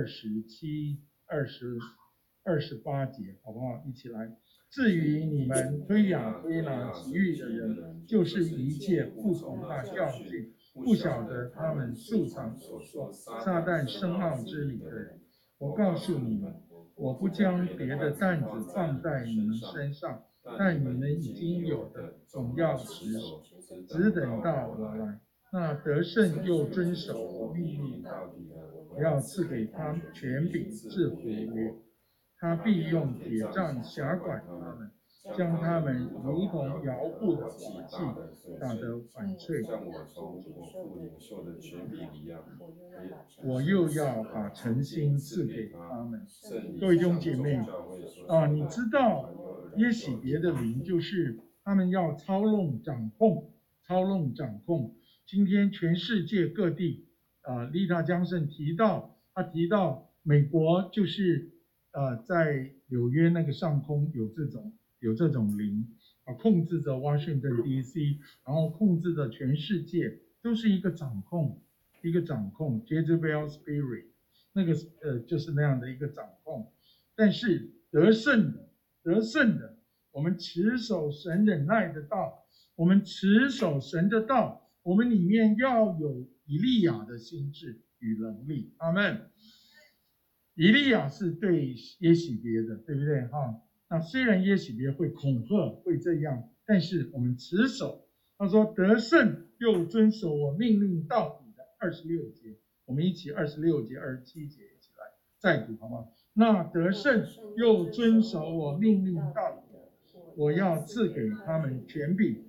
27、28节，好不好？一起来。至于你们推雅推拿其余的人，就是一切不从那教训，不晓得他们素常所说撒旦深奥之理的人，我告诉你们，我不将别的担子放在你们身上，但你们已经有的，总要持守，只等到我来。那得胜又遵守我命令到底的，我要赐给他权柄制服列，他必用铁杖辖管他们，将他们如同摇布的瓦器打得粉碎， 像我从我父领受的权柄一样， 我又要把诚心赐给他们。各位弟兄姐妹你知道耶洗别的灵就是他们要操弄掌控。今天全世界各地丽塔江胜提到美国就是在纽约那个上空有这种灵控制着 Washington DC， 然后控制着全世界，都是一个掌控 Jezebel Spirit， 那个就是那样的一个掌控。但是得胜的，我们持守神忍耐的道，我们持守神的道，我们里面要有以利亚的心智与能力。阿们。以利亚是对耶洗别的，对不对那虽然耶洗别会恐吓，会这样，但是我们持守。他说得胜又遵守我命令到底的26节，我们一起26节、27节一起来再读好吗？那得胜又遵守我命令到底的，我要赐给他们权柄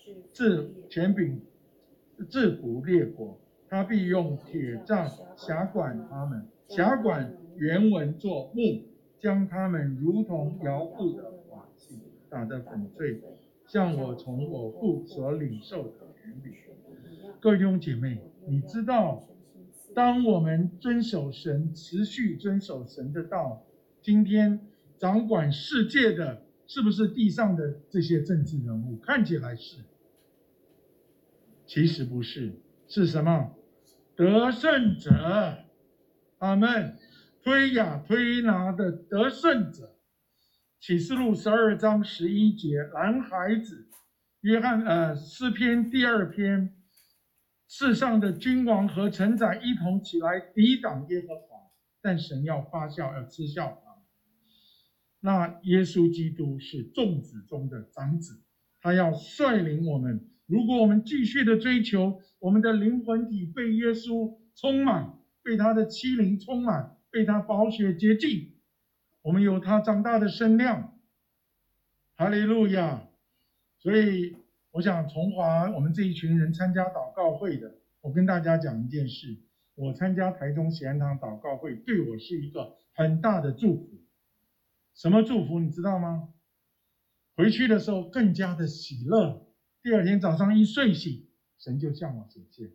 制服列国，他必用铁杖辖管他们。辖管原文作木，将他们如同摇布的瓦器打得粉碎，像我从我父所领受的权柄。各位弟兄姐妹，你知道当我们遵守神，持续遵守神的道，今天掌管世界的是不是地上的这些政治人物？看起来是，其实不是，是什么？得胜者。阿们。推雅推拿的得胜者。启示录12章11节，男孩子诗篇第2篇，世上的君王和臣宰一同起来抵挡耶和华，但神要发笑，要嗤笑他们。那耶稣基督是众子中的长子，他要率领我们。如果我们继续的追求，我们的灵魂体被耶稣充满，被他的欺凌充满，被他宝血洁净，我们有他长大的身量。哈利路亚。所以我想从华我们这一群人参加祷告会的，我跟大家讲一件事，我参加台中喜安堂祷告会对我是一个很大的祝福。什么祝福你知道吗？ 回去的时候更加的喜乐。第二天早上一睡醒，神就向我显现，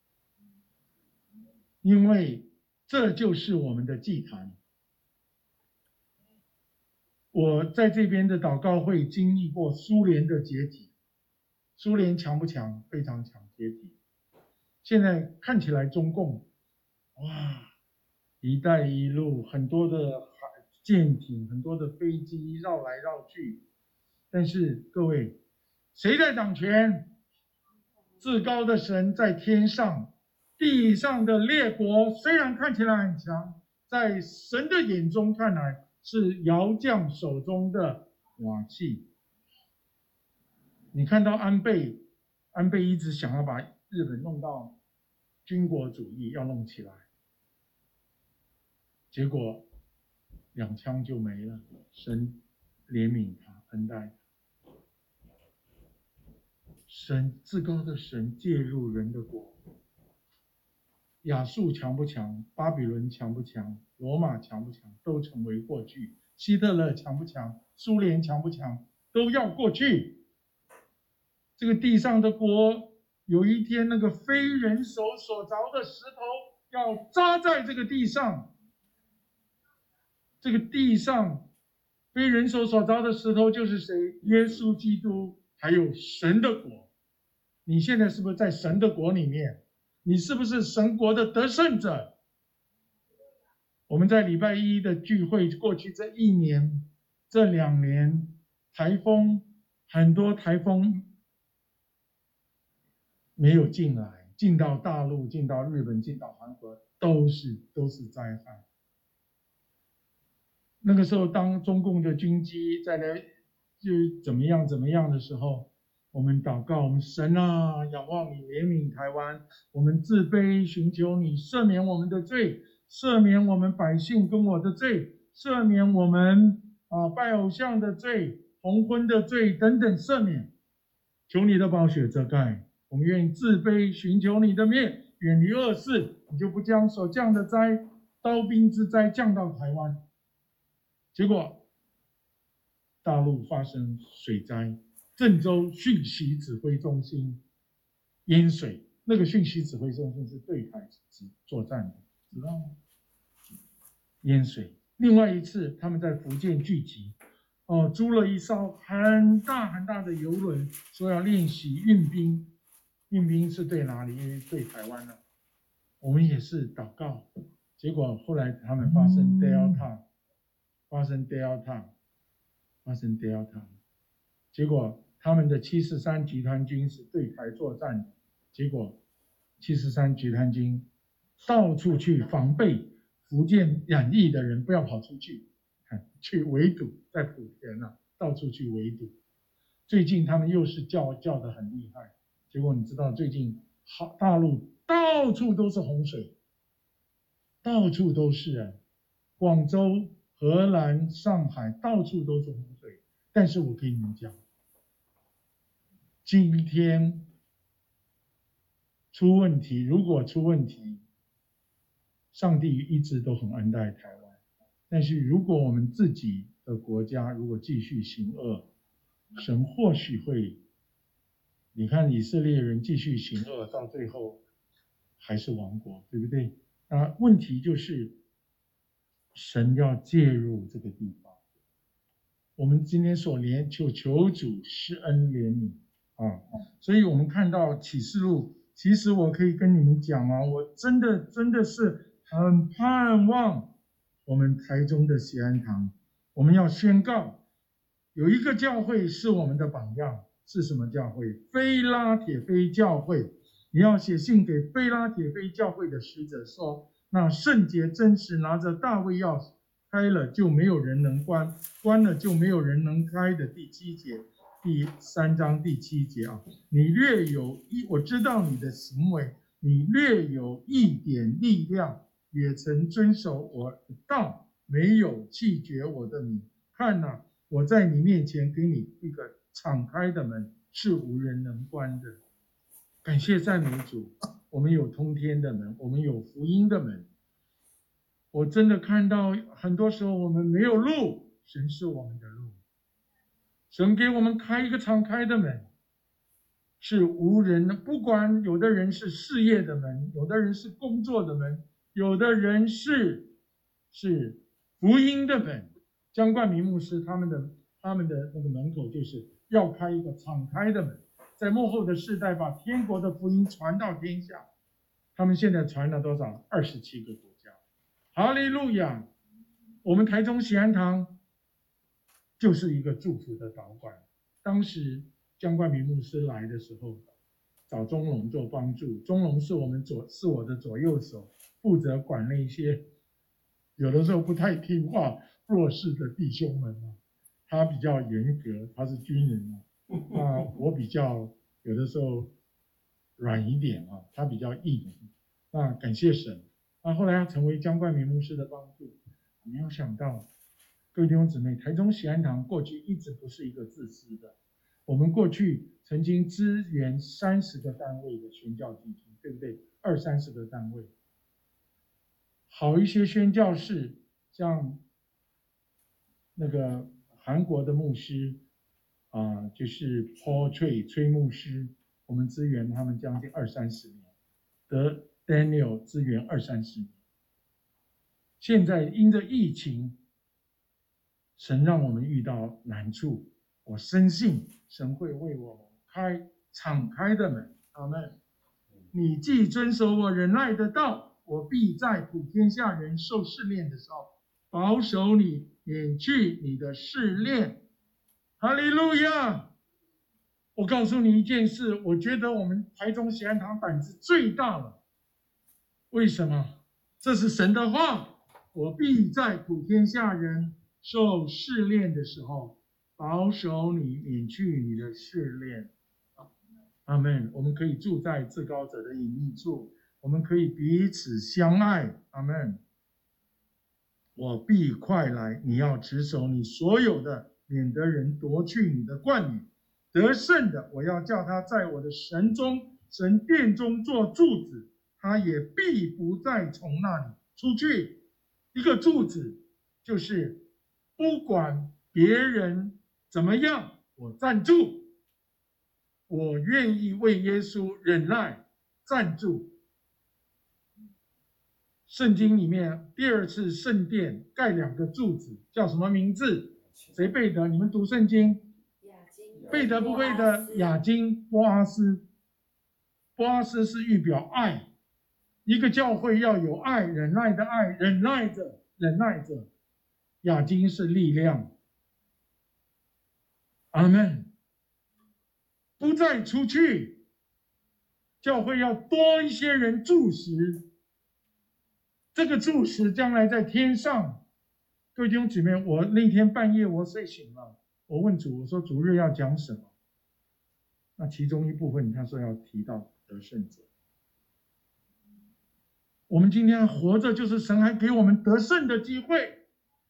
因为这就是我们的祭坛。我在这边的祷告会经历过苏联的解体，苏联强不强？非常强，解体。现在看起来中共，哇，一带一路很多的舰艇，很多的飞机绕来绕去，但是各位，谁在掌权？至高的神在天上，地上的列国虽然看起来很强，在神的眼中看来是窑匠手中的瓦器。你看到安倍一直想要把日本弄到军国主义，要弄起来，结果2枪就没了，神怜悯他，恩待他。神至高的神介入人的国，亚述强不强？巴比伦强不强？罗马强不强？都成为过去。希特勒强不强？苏联强不强？都要过去。这个地上的国，有一天那个非人手所凿的石头要扎在这个地上，这个地上非人手所凿的石头就是谁？耶稣基督，还有神的国。你现在是不是在神的国里面？你是不是神国的得胜者？我们在礼拜一的聚会，过去这1年、这2年，台风很多台风没有进来，进到大陆、进到日本、进到韩国，都是灾害。那个时候，当中共的军机在来就怎么样的时候，我们祷告，我们神啊，仰望你怜悯台湾，我们自卑寻求你赦免我们的罪，赦免我们百姓跟我的罪，赦免我们拜偶像的罪、红婚的罪等等赦免，求你的宝血遮盖。我们愿意自卑寻求你的面，远离恶事，你就不将所降的灾、刀兵之灾降到台湾。结果大陆发生水灾，郑州讯息指挥中心淹水，那个讯息指挥中心是对台作战的，知道吗？淹水。另外一次，他们在福建聚集，租了一艘很大的游轮，说要练习运兵。运兵是对哪里？因为对台湾了。我们也是祷告，结果后来他们发生 Delta，结果他们的743集团军是对台作战的，结果743集团军到处去防备福建染疫的人不要跑出去，去围堵，在莆田到处去围堵。最近他们又是叫得很厉害，结果你知道最近大陆到处都是洪水，到处都是广州、荷兰、上海到处都是洪水。但是我跟你们讲，今天出问题，如果出问题，上帝一直都很恩待台湾。但是如果我们自己的国家如果继续行恶，神或许会，你看以色列人继续行恶，到最后还是亡国，对不对？问题就是神要介入这个地方。我们今天所求主施恩怜悯所以我们看到启示录，其实我可以跟你们讲我真的是很盼望我们台中的喜安堂，我们要宣告有一个教会是我们的榜样，是什么教会？非拉铁非教会。你要写信给非拉铁非教会的使者说，那圣洁真实拿着大卫钥匙，开了就没有人能关，关了就没有人能开的第7节，第3章第7节你略有我知道你的行为，你略有一点力量，也曾遵守我的道，没有弃绝我的名。看我在你面前给你一个敞开的门，是无人能关的。感谢赞美主，我们有通天的门，我们有福音的门。我真的看到很多时候我们没有路，神是我们的路。 神给我们开一个敞开的门，是无人的。不管有的人是事业的门，有的人是工作的门，有的人是福音的门。江冠民牧师他们的那个门口就是要开一个敞开的门，在末后的世代把天国的福音传到天下。他们现在传了多少？27个国家。哈利路亚！我们台中喜安堂就是一个祝福的导管。当时江冠民牧师来的时候，找钟龙做帮助。钟龙是我的左右手，负责管那些有的时候不太听话、弱势的弟兄们啊。他比较严格，他是军人啊。那我比较有的时候软一点啊，他比较硬。那感谢神。那后来他成为江冠民牧师的帮助。没有想到，各位弟兄姊妹，台中喜安堂过去一直不是一个自私的。我们过去曾经支援30个单位的宣教基金，对不对？20-30个单位。好一些宣教士，像那个韩国的牧师就是 Paul 崔牧师，我们支援他们将近20-30年，得 Daniel 支援20-30年。现在因着疫情，神让我们遇到难处，我深信神会为我们敞开的门。阿们。你既遵守我忍耐的道，我必在普天下人受试炼的时候，保守你，免去你的试炼。哈利路亚！我告诉你一件事，我觉得我们台中喜安堂胆子最大了。为什么？这是神的话。我必在普天下人受试炼的时候，保守你，免去你的试炼。阿们。我们可以住在至高者的隐秘处，我们可以彼此相爱。阿们。我必快来，你要持守你所有的，免得人夺去你的冠冕。得胜的，我要叫他在我的神殿中做柱子，他也必不再从那里出去。一个柱子就是不管别人怎么样，我站住，我愿意为耶稣忍耐站住。圣经里面第2次圣殿盖2个柱子，叫什么名字？谁背得？你们读圣经背得不背得？雅金、波阿斯。波阿斯是预表爱。一个教会要有爱，忍耐的爱，忍耐着。雅金是力量。阿们。不再出去，教会要多一些人柱石。这个柱石将来在天上。各位弟兄姊妹，我那天半夜我睡醒了，我问主，我说主日要讲什么？那其中一部分他说要提到得胜者。我们今天活着，就是神还给我们得胜的机会。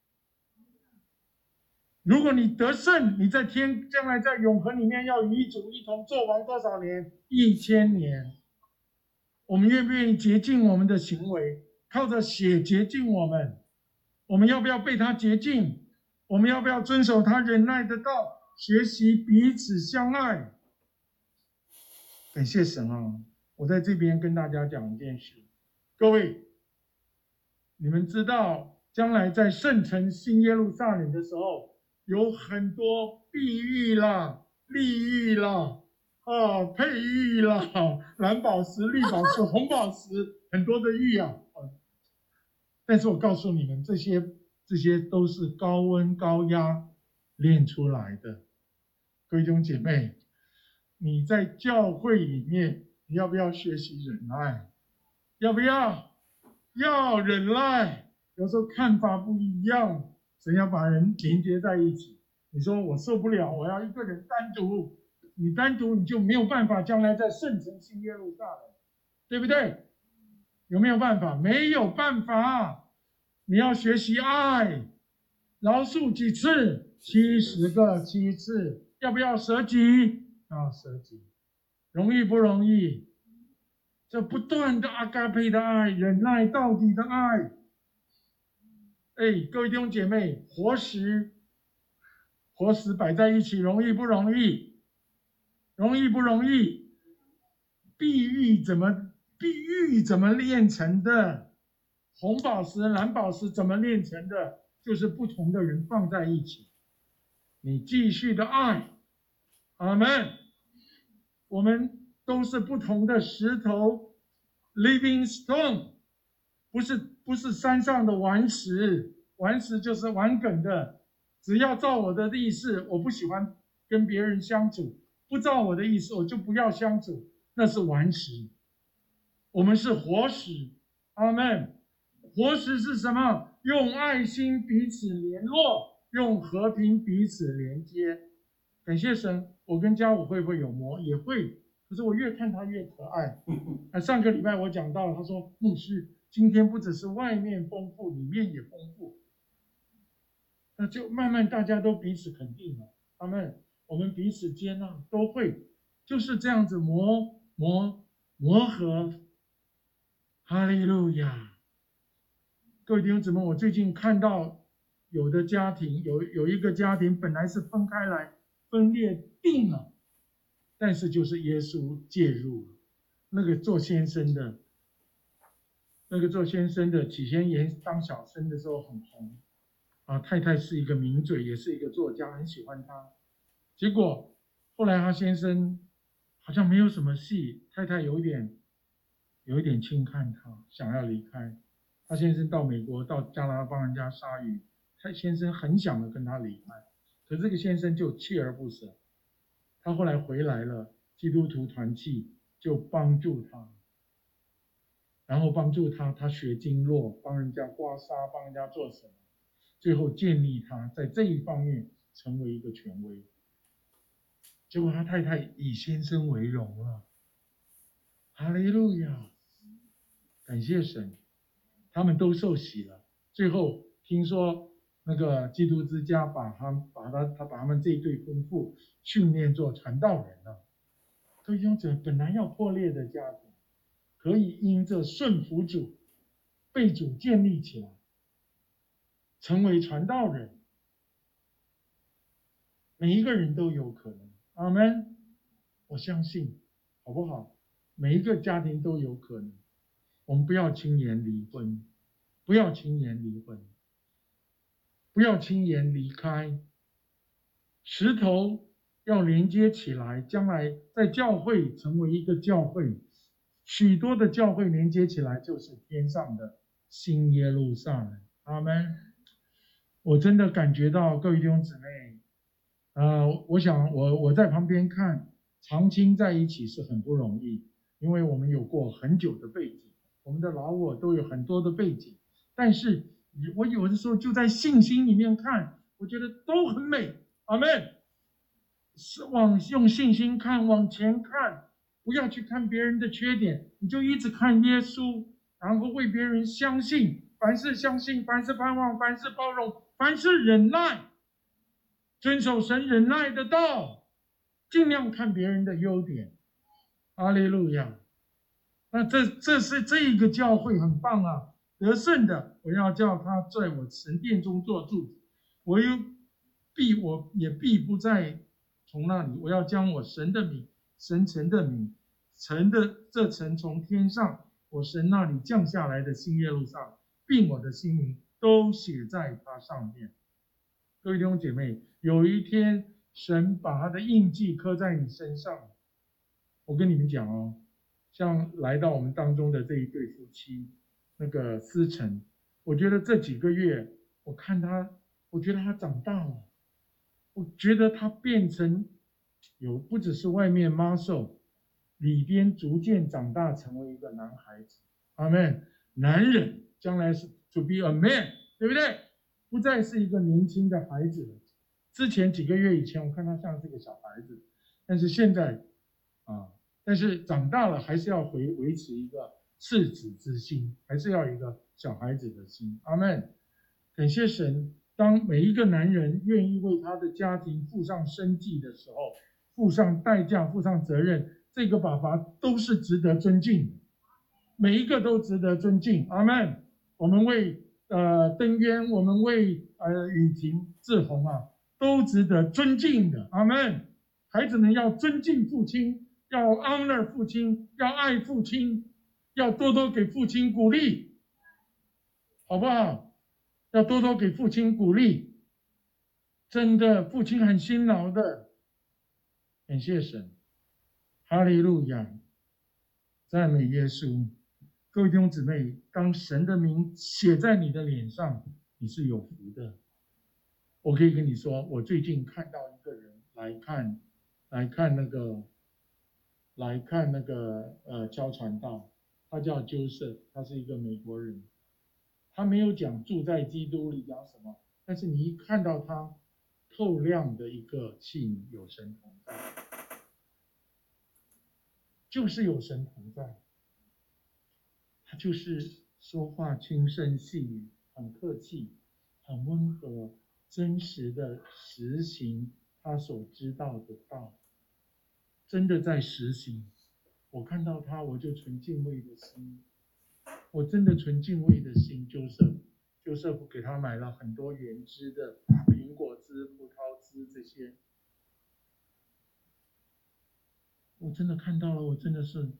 如果你得胜，你在将来在永恒里面要与主一同作王多少年？1000年。我们愿不愿意洁净我们的行为，靠着血洁净我们？我们要不要被他洁净？我们要不要遵守他忍耐的道，学习彼此相爱？感谢神啊！我在这边跟大家讲一件事。各位，你们知道将来在圣城新耶路撒冷的时候，有很多碧玉啦、丽玉啦、佩玉啦、蓝宝石、绿宝石、红宝石，很多的玉啊。但是我告诉你们，这些都是高温高压炼出来的。各位弟兄姐妹，你在教会里面，你要不要学习忍耐？要不要？要忍耐。有时候看法不一样，神要把人连接在一起。你说我受不了，我要一个人单独。你单独你就没有办法将来在圣城新耶路撒冷，对不对？有没有办法？没有办法。你要学习爱，饶恕几次？70个7次。要不要舍己？要舍己。容易不容易？这不断的阿嘎培的爱，忍耐到底的爱。各位弟兄姐妹，活活死摆在一起，容易不容易？容易不容易？碧玉怎么炼成的？红宝石、蓝宝石怎么炼成的？就是不同的人放在一起，你继续的爱，阿们。我们都是不同的石头 ，living stone， 不是山上的顽石，顽石就是顽梗的，只要照我的意思，我不喜欢跟别人相处，不照我的意思，我就不要相处，那是顽石。我们是活石，阿们。活石是什么？用爱心彼此联络，用和平彼此连接。感谢神，我跟家武会不会有魔？也会，可是我越看他越可爱。上个礼拜我讲到了，他说牧师，今天不只是外面丰富，里面也丰富。那就慢慢大家都彼此肯定了，阿们。我们彼此接纳，都会就是这样子磨合。哈利路亚！各位弟兄姊妹，我最近看到有的家庭，有一个家庭本来是分开来，分裂定了，但是就是耶稣介入了。那个做先生的起先演当小生的时候很红啊，太太是一个名嘴，也是一个作家，很喜欢他。结果后来他先生好像没有什么戏，太太有一点轻看他，想要离开。他先生到美国到加拿大帮人家杀鱼，他先生很想的跟他离开，可这个先生就锲而不舍。他后来回来了，基督徒团契就帮助他，然后帮助他学经络，帮人家刮痧，帮人家做什么，最后建立他在这一方面成为一个权威。结果他太太以先生为荣了，哈利路亚，感谢神，他们都受洗了。最后听说那个基督之家把他们这一对夫妇训练做传道人了。各位弟兄姊妹，本来要破裂的家庭，可以因着顺服主，被主建立起来，成为传道人。每一个人都有可能，阿们。我相信，好不好？每一个家庭都有可能。我们不要轻言离婚，不要轻言离婚，不要轻言离开。石头要连接起来，将来在教会成为一个教会，许多的教会连接起来就是天上的新耶路撒冷。阿们。我真的感觉到各位弟兄姊妹，我想我在旁边看，长青在一起是很不容易，因为我们有过很久的背景，我们的老我都有很多的背景，但是我有的时候就在信心里面看，我觉得都很美。阿们。是用信心看，往前看，不要去看别人的缺点，你就一直看耶稣，然后为别人相信，凡事相信，凡事盼望，凡事包容，凡事忍耐，遵守神忍耐的道，尽量看别人的优点。哈利路亚！那这是这一个教会很棒啊，得胜的，我要叫他在我神殿中做柱子，我也必不再从那里，我要将我神的名，神城的名，城的这城从天上我神那里降下来的新耶路撒冷，并我的新名都写在它上面。各位弟兄姐妹，有一天神把他的印记刻在你身上。我跟你们讲哦，像来到我们当中的这一对夫妻，那个思成，我觉得这几个月我看他，我觉得他长大了，我觉得他变成不只是外面 muscle， 里边逐渐长大成为一个男孩子。阿们。男人将来是 to be a man， 对不对？不再是一个年轻的孩子了。之前几个月以前我看他像是个小孩子，但是现在但是长大了还是要维持一个赤子之心，还是要一个小孩子的心。阿们。感谢神，当每一个男人愿意为他的家庭付上生计的时候，付上代价，付上责任，这个爸爸都是值得尊敬的，每一个都值得尊敬。阿们。我们为登渊，我们为雨婷、志宏都值得尊敬的。阿们。孩子们要尊敬父亲，要 honor 父亲，要爱父亲，要多多给父亲鼓励，好不好？要多多给父亲鼓励。真的，父亲很辛劳的。感谢神，哈利路亚，赞美耶稣。各位弟兄姊妹，当神的名写在你的脸上，你是有福的。我可以跟你说，我最近看到一个人来看那个教传道，他叫 Joseph， 他是一个美国人，他没有讲住在基督里讲什么，但是你一看到他透亮的一个器皿，有神同在，就是有神同在，他就是说话轻声细语，很客气，很温和，真实的实行他所知道的道，真的在实行。我看到他，我就存敬畏的心，我真的存敬畏的心。Joseph给他买了很多原汁的苹果汁、葡萄汁这些，我真的看到了，我真的是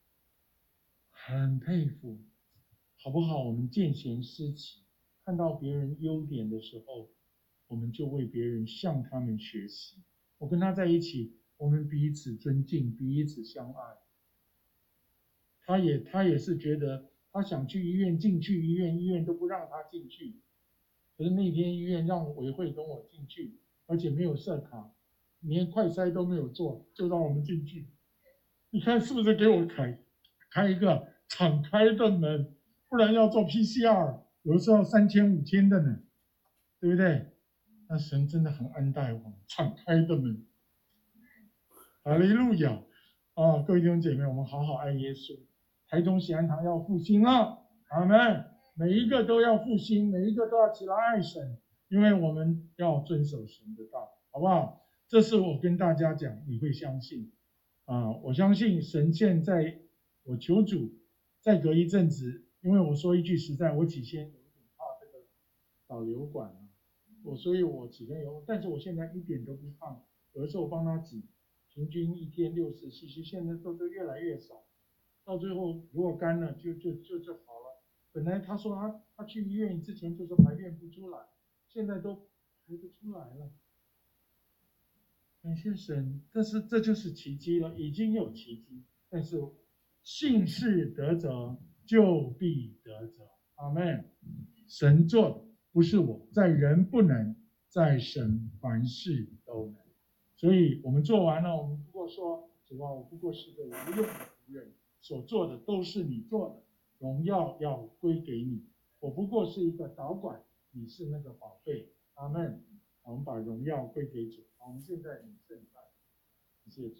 很佩服，好不好？我们见贤思齐，看到别人优点的时候，我们就为别人向他们学习。我跟他在一起，我们彼此尊敬，彼此相爱。他也是觉得他想去医院，进去医院都不让他进去。可是那天医院让委会跟我进去，而且没有设卡，连快筛都没有做，就让我们进去。你看是不是给我开一个敞开的门？不然要做 PCR， 有的时候3000、5000的呢，对不对？那神真的很恩待我们，敞开的门。哈利路亚！啊，各位弟兄姐妹，我们好好爱耶稣。台中喜安堂要复兴了，阿们！每一个都要复兴，每一个都要起来爱神，因为我们要遵守神的道，好不好？这是我跟大家讲，你会相信啊！我相信神现在，我求主再隔一阵子，因为我说一句实在，我起先有点怕这个导流管啊，所以我起先有，但是我现在一点都不胖，有的时候我帮他挤，平均一天60cc，现在都越来越少。到最后如果干了就好了。本来他说他去医院之前就说排便不出来，现在都排得出来了。感谢神，这就是奇迹了，已经有奇迹。但是信是得着，就必得着。阿们。神做的不是我，在人不能，在神凡事都能。所以我们做完了，我们不过说，主啊，我不过是个无用的仆人。所做的都是你做的，荣耀要归给你。我不过是一个导管，你是那个宝贝。阿们。我们把荣耀归给主。我们现在领圣餐，谢谢主。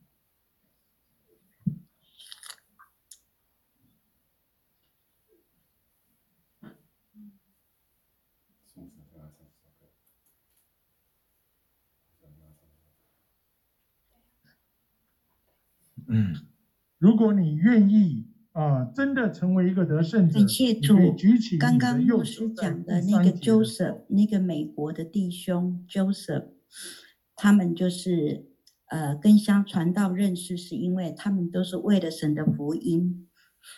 如果你愿意真的成为一个得胜者， 感谢主。刚刚牧师讲的那个 Joseph， 那个美国的弟兄 Joseph， 他们就是跟相传道认识，是因为他们都是为了神的福音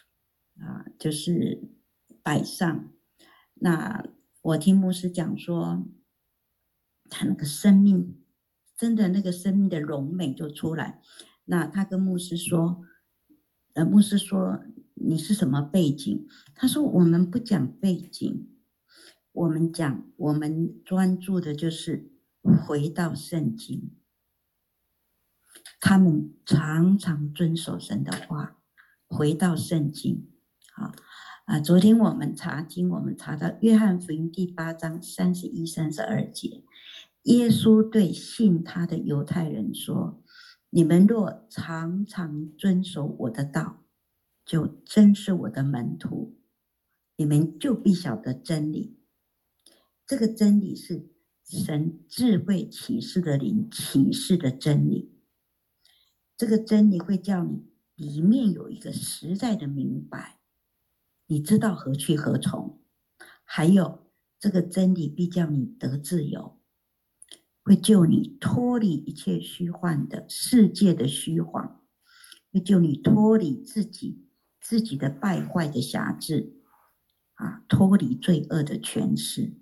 就是摆上。那我听牧师讲说，他那个生命，真的那个生命的荣美就出来。那他跟牧师说，牧师说你是什么背景？他说我们不讲背景，我们专注的就是回到圣经。他们常常遵守神的话，回到圣经。昨天我们查经，我们查到约翰福音第8章31、32节，耶稣对信他的犹太人说，你们若常常遵守我的道，就真是我的门徒，你们就必晓得真理。这个真理是神智慧启示的灵启示的真理。这个真理会叫你里面有一个实在的明白，你知道何去何从。还有这个真理必叫你得自由。 会救你脱离一切虚幻的世界的虚谎，会救你脱离自己的败坏的辖制啊，脱离罪恶的权势。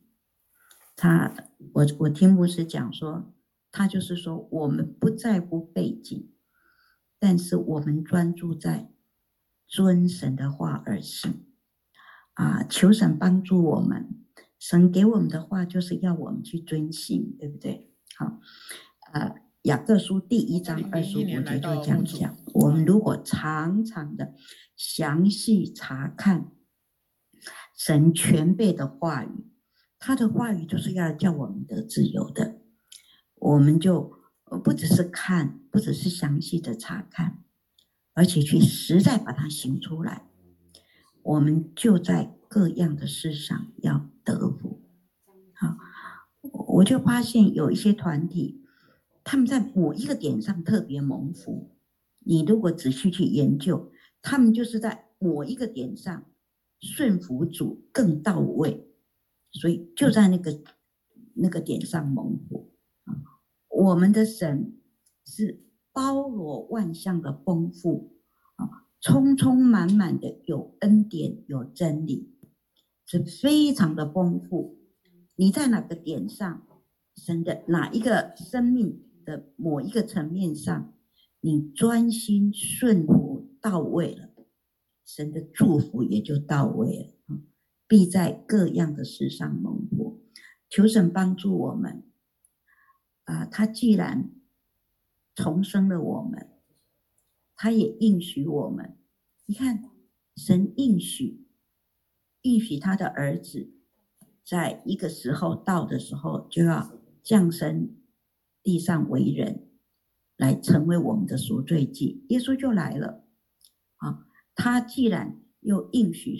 我听牧师讲说，他就是说，我们不在乎背景，但是我们专注在遵神的话而行啊，求神帮助我们。神给我们的话就是要我们去遵行，对不对？好，雅各书第1章25节就这样讲，我们如果常常的详细查看神全备的话语，他的话语就是要叫我们得自由的，我们就不只是看，不只是详细的查看，而且去实在把它行出来，我们就在各样的事上要得福。好，我就发现有一些团体，他们在某一个点上特别蒙福，你如果仔细去研究，他们就是在某一个点上顺服主更到位，所以就在那个点上蒙福。我们的神是包罗万象的丰富，充充满满的有恩典有真理，是非常的丰富。你在哪个点上，神的哪一个生命的某一个层面上，你专心顺服到位了，神的祝福也就到位了，必在各样的事上蒙福。求神帮助我们他既然重生了我们，他也应许我们。你看，神应许他的儿子在一个时候到的时候，就要降生地上为人，来成为我们的赎罪祭。耶稣就来了他既然又应许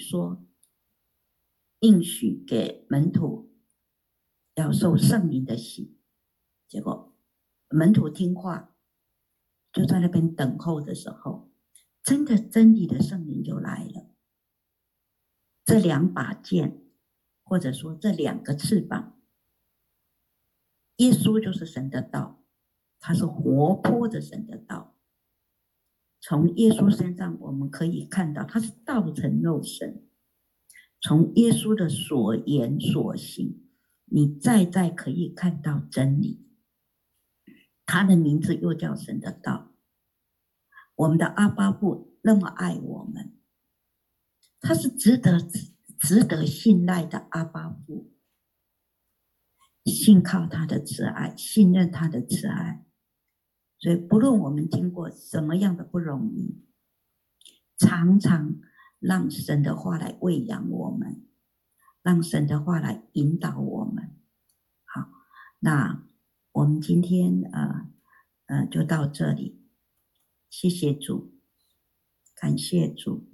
给门徒要受圣灵的洗，结果门徒听话，就在那边等候的时候，真理的圣灵就来了。这2把剑，或者说这2个翅膀，耶稣就是神的道，他是活泼的神的道。从耶稣身上我们可以看到，他是道成肉身。从耶稣的所言所行，你再可以看到真理。他的名字又叫神的道。我们的阿爸父那么爱我们，他是值得信赖的阿爸父，信靠他的慈爱，信任他的慈爱。所以不论我们经过什么样的不容易，常常让神的话来喂养我们，让神的话来引导我们。好，那我们今天就到这里，谢谢主，感谢主。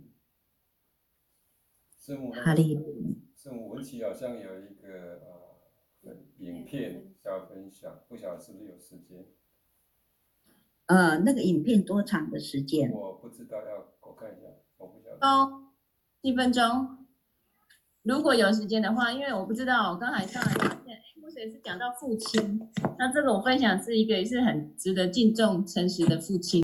师母， 哈利路亚。 师母，文琪好像有一个影片要分享，不晓得是不是有时间？ 那个影片多长的时间？ 我不知道，我看一下，我不晓得。 7分钟。如果有时间的话，因为我不知道，我刚才上来发现，牧师也是讲到父亲，那这个我分享是一个也是很值得敬重、诚实的父亲。